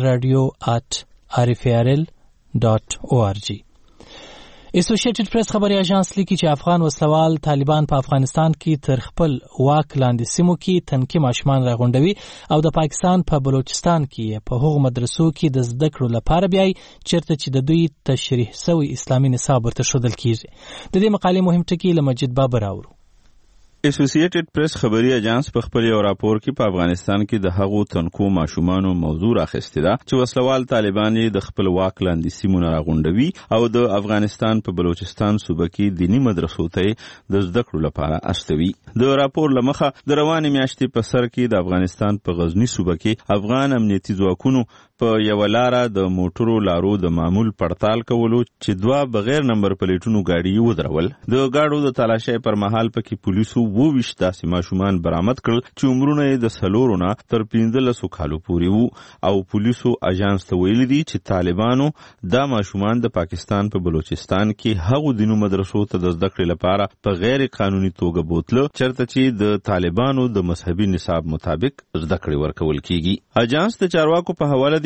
mashal.rfrl.org. اسوسییټډ پریس خبري اژانس لیکي چې افغان وسلوال طالبان په افغانستان کې تر خپل واک لاندې سیمو کې تنکي ماشومان راغونډوي او د پاکستان په بلوچستان کې په هغو مدرسو کې د زده کړو لپاره بیاي چیرته چې د دوی تشریح شوی اسلامي نصاب ورته ښودل کیږي. د دې مقالې مهم ټکي له مجید بابر اورو. اسوسییټډ پریس خبري اژانس په خپل یو راپور کې په افغانستان کې د هغو تنکو ماشومانو موضوع راخسته ده چې وسلوال طالبان د خپل واک لاندې سیمو راغونډوي او د افغانستان په بلوچستان صوبه کې دینی مدرسو ته د زده کړو لپاره استوي. د راپور لمخه د روانې میاشتې په سر کې د افغانستان په غزنی صوبه کې افغان امنیتي ځواکونو په یو لاره د موټرو لارو د معمول پړتال کولو چې 2 بغیر نمبر پلیټونو گاډي ودرول. د گاډو د تلاشۍ پر مهال پکې پولیسو 22 داسې ماشومان برآمد کړل چې عمرونه یې د 4 نه تر 15 کالو پورې وو او پولیسو اژانس ته ویلي دي چې طالبانو دا ماشومان د پاکستان په بلوچستان کې هغو دینو مدرسو ته د زده کړې لپاره په غیر قانوني توګه بوتله چرته چې د طالبانو د مذهبي نصاب مطابق زده کړې ورکول کیږي. اژانس د چارواکو په حواله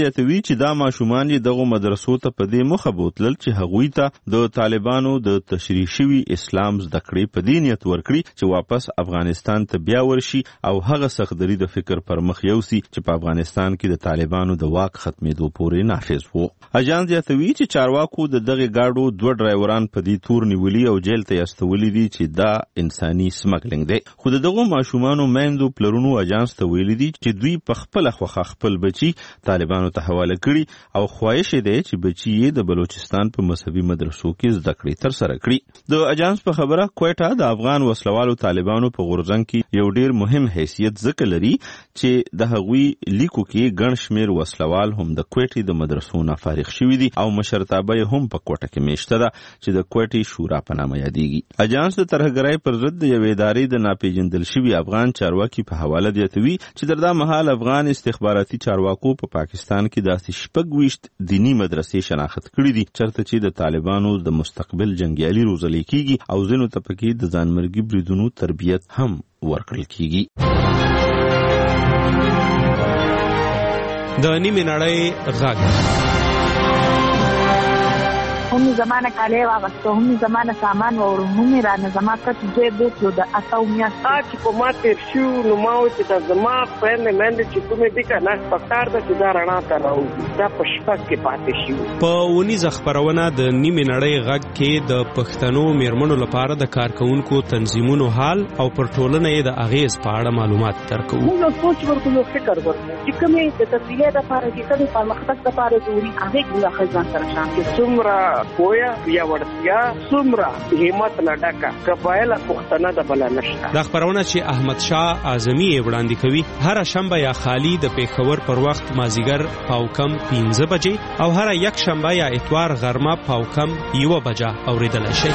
زیاتوي چې دا ماشومان یې دغه مدرسو ته په دې مخه بوتلل چې هغوی ته د طالبانو د تشریح شوي اسلام زده کړې په دې نیت ورکړي چې واپس افغانستان ته بیا ورشي او هغه سختدري د فکر پر مخ یوسي چې په افغانستان کې د طالبانو د واک ختمېدو پورې نافذ وو. اجان زیاتوي چې چارواکو د دغه گاډو 2 ډرایوران په دې تور نیولي او جیل ته استولي دي چې دا انساني سمګلینګ دی. خو دغه ماشومانو میندو پلرونو اجانس ته ویلي دي چې دوی په خپل خوخه خپل بچي طالبانو ته حواله کړي او خواهش دی چې بچي یې د بلوچستان په مذهبي مدرسو کې زده کړې تر سره کړي. د اجانس په خبره کوټه د افغان وسلوالو طالبانو په غورځنګ کې یو ډیر مهم حیثیت ذکر لري چې د هغوی لیکو کې ګڼ شمیر وسلوال هم د کوټې د مدرسو نه فارغ شوي دي او مشرتابه هم په کوټه کې میشته ده چې د کوټې شورا په نامه یادېږي. اجانس د ترهګرۍ پر ضد د یوې ادارې د ناپېژندل شوي افغان چارواکي په حواله زیاتوي چې تر دا مهال افغان استخباراتي چارواکو په پاکستان کې داسې 26 دینی مدرسې شناخت کړي دي چرته چې د طالبانو د مستقبل جنگیالي روزل کېږي او ځینو ته پکې د ځانمرګي بریدونو تربیت هم ورکړل کېږي. د نیمې نړۍ غږ هم زمانه کاله واغسته هم زمانه سامان و هم رانه زما کټ دې بوتلو د اتاو میاشت چې په ما تیر شو نو ما و چې د زما پرنه مند چې کومې دي کنه پکار د چې دا رڼا ته راوځي دا په شپه کې پاتې شي. په ونیزه خبرونه د نیمې نړۍ غږ کې د پښتنو میرمنو لپاره د کارکونکو تنظیمونو حال او پر ټولنه یې د اغیز په اړه معلومات درکو. موږ سوچ ورکو نو فکر ورکو چې کومې د تفصیلات لپاره چې کومې پرمختګ لپاره ضروري هغه موږ خزان سره شان کې څومره کویا یا ورتیا څومره همت نه ډکا قبایل پښتنه د بل نشته. د خبرونه چې احمد شاه اعظمي وړاندې کوي هر شنبه یا خالی د پیښور پر وخت مازیګر پاو کم 15 بجې او هر یک شنبه یا اتوار غرمه پاو کم 1 بجه اوریدل شي.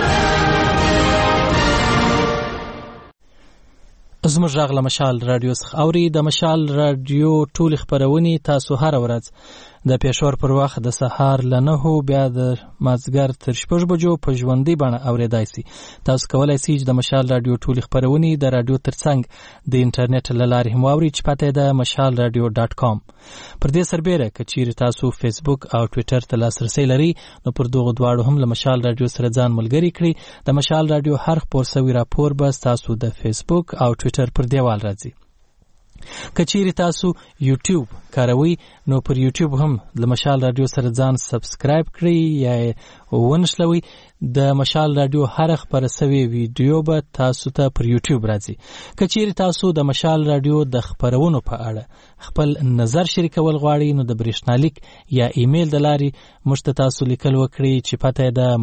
زموږ غږ له مشال رادیو څخه اوري. د مشال رادیو ټول خبرونه تاسو هر ورځ د پیښور پر وخت د سهار ل 9 بیا د مازګر تر 6 بجو په ژوندۍ بڼه اوریدای شي. تاسو کولای شئ چې د مشال رادیو ټول خبرونه د رادیو ترڅنګ د انټرنیټ له لارې هم واورئ چې پته ده mashalradio.com. پر دې سربېره کچیر تاسو فیسبوک او ټوئیټر ته لاسرسي لري نو پر دغه دواړو هم له مشال رادیو سره ځان ملګری کړئ. د مشال رادیو هر خبر سوي راپور به تاسو د فیسبوک او ټوئیټر پر دیوال راځي. کچیر تاسو یوټیوب کاروي نو پر یوټیوب هم د مشال رادیو سره ځان سبسکرایب کړئ یا ونشلوي. د مشال رادیو هر خبر سوي ویډیو به تاسو ته پر یوټیوب راځي. کچیر تاسو د مشال رادیو د خبرونو په اړه خپل نظر شریکول غواړئ نو د برېښنالیک یا ایمیل د لارې موږ ته تاسو لیکل وکړئ چې پته ده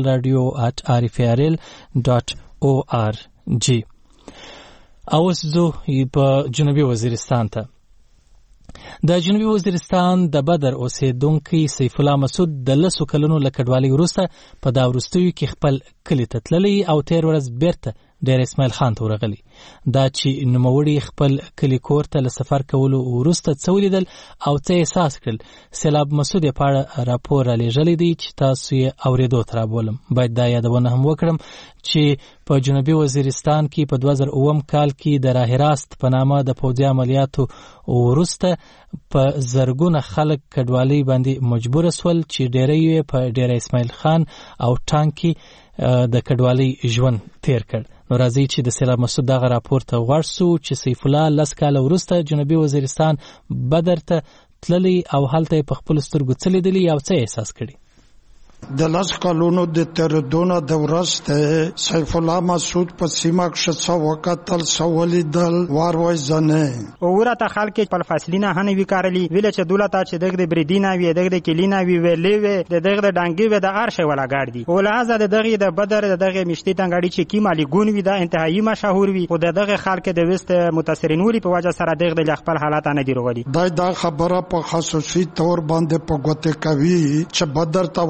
mashalradio@rfrl.org. اوس زو په جنوبي وزیرستان ته. د جنوبي وزیرستان د بدر اوسیدونکي سیف الله مسعود د 10 کلونو له کډوالۍ وروسته په دا وروستیو کې خپل کلی ته تللی او تیر ورځ بیرته ډیر اسماعیل خان ته ورغلی. دا چې نوموړي خپل کلی کور ته له سفر کولو وروسته څه ولیدل او څه احساس کړل. سیلاب مسعود په اړه راپور را لېږلی دی چې تاسو یې اورېدو ته رابولم. باید دا یادونه هم وکړم چې په جنوبي وزیرستان کې په 2009 کال کې د راه راست په نامه د پوځي عملیاتو وروسته په زرګونه خلک کډوالۍ باندې مجبور شول چې ډېری په ډېر اسماعیل خان او ټانکی د کډوالۍ ژوند تیر کړ. نو راځي چې د سیلاب مسعود دغه راپور ته غوږ شو چې سیف الله 10 کال وروسته جنوبي وزیرستان بدر ته تللی او هلته په خپل سترګو څه لیدلی او څه احساس کړي. د 10 کلونو د تیرېدونه د ورسته سیف الله مسعود په سیمه کې څه وکتل سولیدل واروي زنه ورته خلک په فاصلینه هنه وکړلی ویل چې دولت چې دغه بریدینه وی دغه کلینا وی ویلې د دغه ډانګي و د ارشه ولا ګاردي او لازم د دغه د بدر دغه مشتي تنګاړي چې کیمالي ګون وی د انتهایی مشهور وی او دغه خلک د وست متاثرین ولی په وجه سره دغه خپل حالات نه دی روغلي. دا خبره په خصوصي تور باندې په ګوته کوي چې بدر ته واپس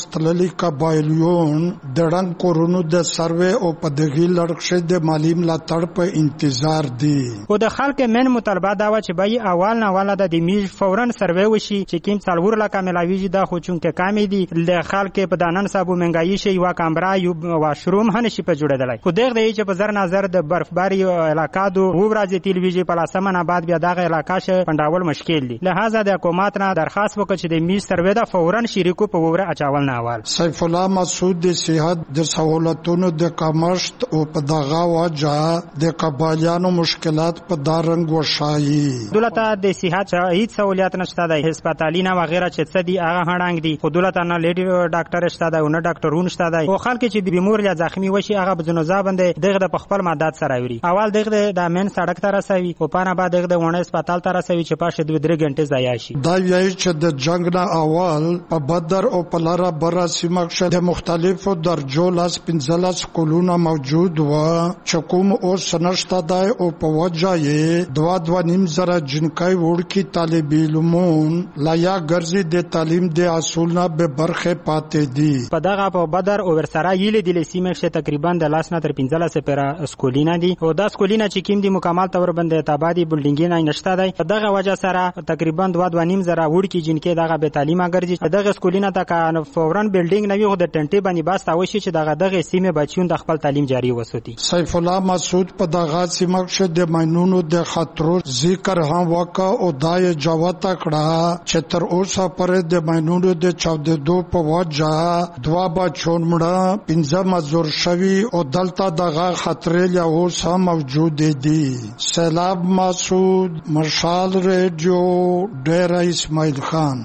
تللی قبایلیون د رنګ کورونو د سروې او په دغه لړښت د مالی ملاتړ په انتظار دي. او د خلک من مطالبه دا و چې به اول نه والا د میج فورا سروې وشي چې کیم څلور لا کاملاویږي دا خو چون کې کامې دي د خلک په دانن صاحب منګایي شي وا کامرا یو واشروم هنه شي په جوړېدلای خو دغه دی چې په زر نظر د برفباری علاقہ دو وبراځي تلویزیون په لاسمن آباد بیا دغه علاقہ شه پنداول مشکل دي لہذا د حکومت نه درخواست وکړي چې د میج سروې دا فورا شریکو په وره اچاول نه اول. سیف الله مسعود د صحت د سہولتونو د کمښت او په دغه وجه د قبایلیانو مشکلات په دارنګ وشایي. دولت د صحت هیڅ سہولیت نشته د هسپتالینه وغیرہ چې څه دي هغه هډنګ دي خو دولت نه لیډي ډاکټر شته دا نه ډاکټرون شته دا او خلک چې بیمار یا زخمی وشي هغه بزنوزا باندې دغه د خپل مدد سره وری اول دغه د امن سړک ته رسوي او پانه بعد دغه ونه هسپتال ته رسوي چې پاشه 2-3 غنټه ضایع شي. دا یی چې د جنگ نه اول په بدر او په لاره برا سیمه کې د مختلفو درجو لاس 15 کولونه موجود و چې کوم او سنشت دای او په وجه یې 2.5 زره جنکای ورکی طالب علمون لا یا ګرځي د تعلیم د اصولنا به برخه پاتې دي. په دغه په بدر او ورسره یې د سیمه کې تقریبا د لاس نه تر 15 سپرا سکولینا دي او دا سکولینا چې کیم دي مکمل تور باندې تابادي بلډینګ نه نشته دی په دغه وجه سره تقریبا 2.5 زره ورکی جنکې دغه به تعلیمه ګرځي دغه سکولینا ته کان فورن بلډینګ نه وي د ټنټي باندې باستا وشي چې دغه سیمه بچیون د خپل تعلیم جاری وساتي. سیف الله مسعود په دغه سیمه کې د ماینونو د خطرو ذکر هم وکا او دای جواب تکړه چې تر اوسه پر د ماینونو د 14 په وجه دوا بچون مړه 15 مزور شوی او دلته دغه خطر له اوسه موجود دي. سیلاب مسعود مشال ریډیو ډیر اسماعیل خان.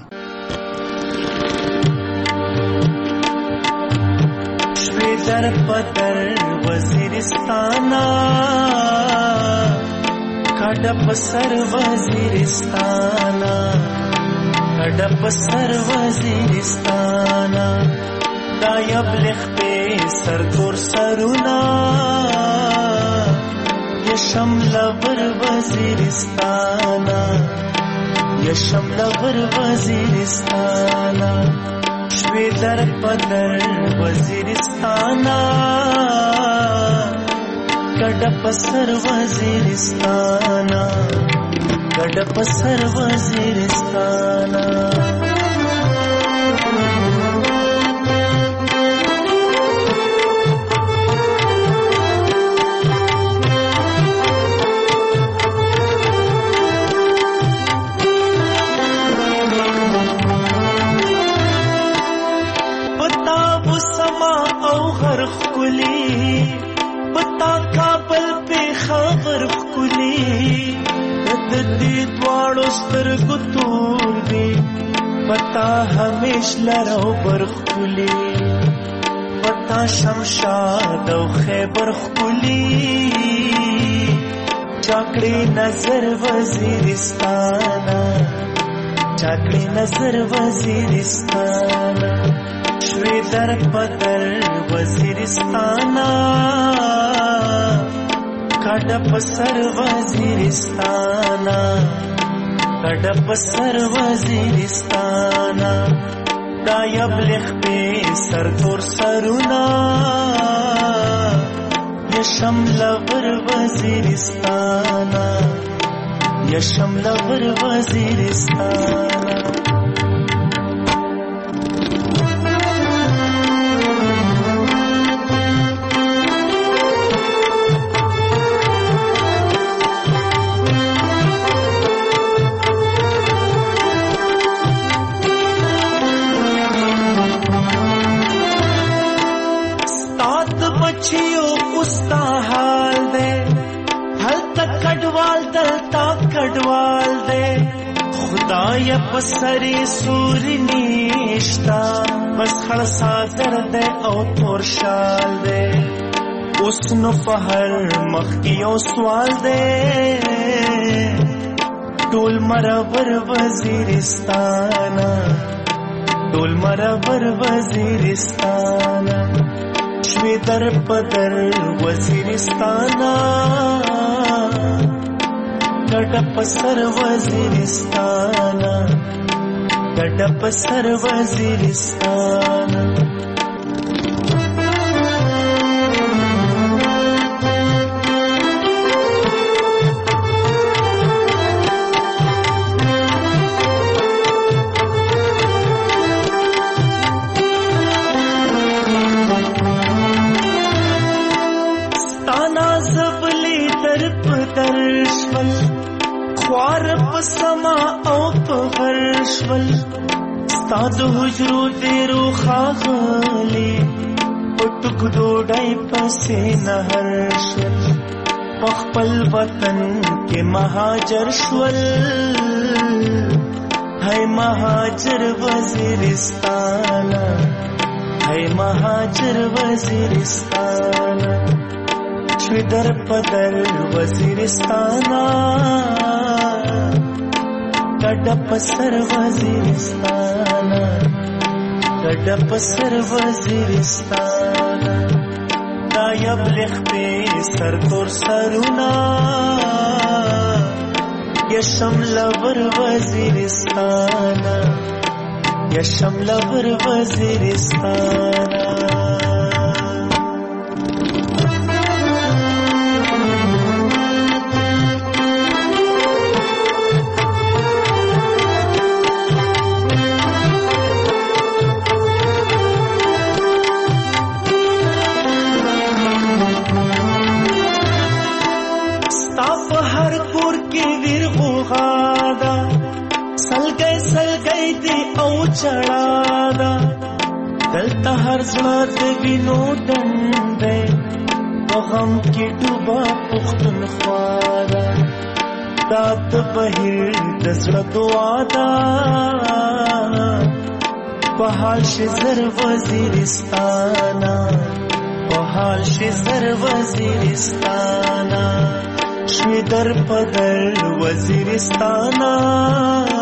در پتر وزیرستانا کډپ سر وزیرستانا کډپ سر وزیرستانا دا یبلغ په سر تور سرونا یشمل ور وزیرستانا یشمل ور وزیرستانا شوی در پدر وزیرستانا کډپ سر وزیرستانا کډپ سر وزیرستانا پتا کابل په خبر خولي د دې دواړو سترګو تور دي پتا همیش لرو برخولي پتا شمشاد او خیبر خولي چاکړي نظر وزیرستانا چاکړي نظر وزیرستانا شوی در پدر وزیرستانا کډپ سر وزیرستانا کډپ سر وزیرستانا دا یبلغ په سر تور سرونا یشمل ور وزیرستانا یشمل ور وزیرستانا کډوال دے خدای پسری سوری نیشتا بس خړ ساتر دے او تور شال دے اوس نو فهر مخکیو سوال دے ټول مرور وزیرستانا ټول مرور وزیرستانا شوی در پدر وزیرستانا کډپ سر وزیرستانا ګډ په سر وزیرستان خوار په سما او په غرشول ستا د حجرو دیرو خاغلی پټک ډوډۍ پسې نهر شول په خپل وطن کې مهاجر شول هی مهاجر وزیرستان هی مهاجر وزیرستان شوی در پدر وزیرستانا ګډ په سر وزیرستانا ګډ په سر وزیرستانا دا یبلغ په سر تور سرونا یا شمل ور وزیرستانا یا شمل ور وزیرستانا چڑادا دلتا ہر زړه د وینو ډنډ دی په غم کې ډوبا پښتونخوا ده دا د بهیر د زړه دعا ده په حال شي زر وزیرستانا په حال شي زر وزیرستانا شوی در پدر وزیرستانا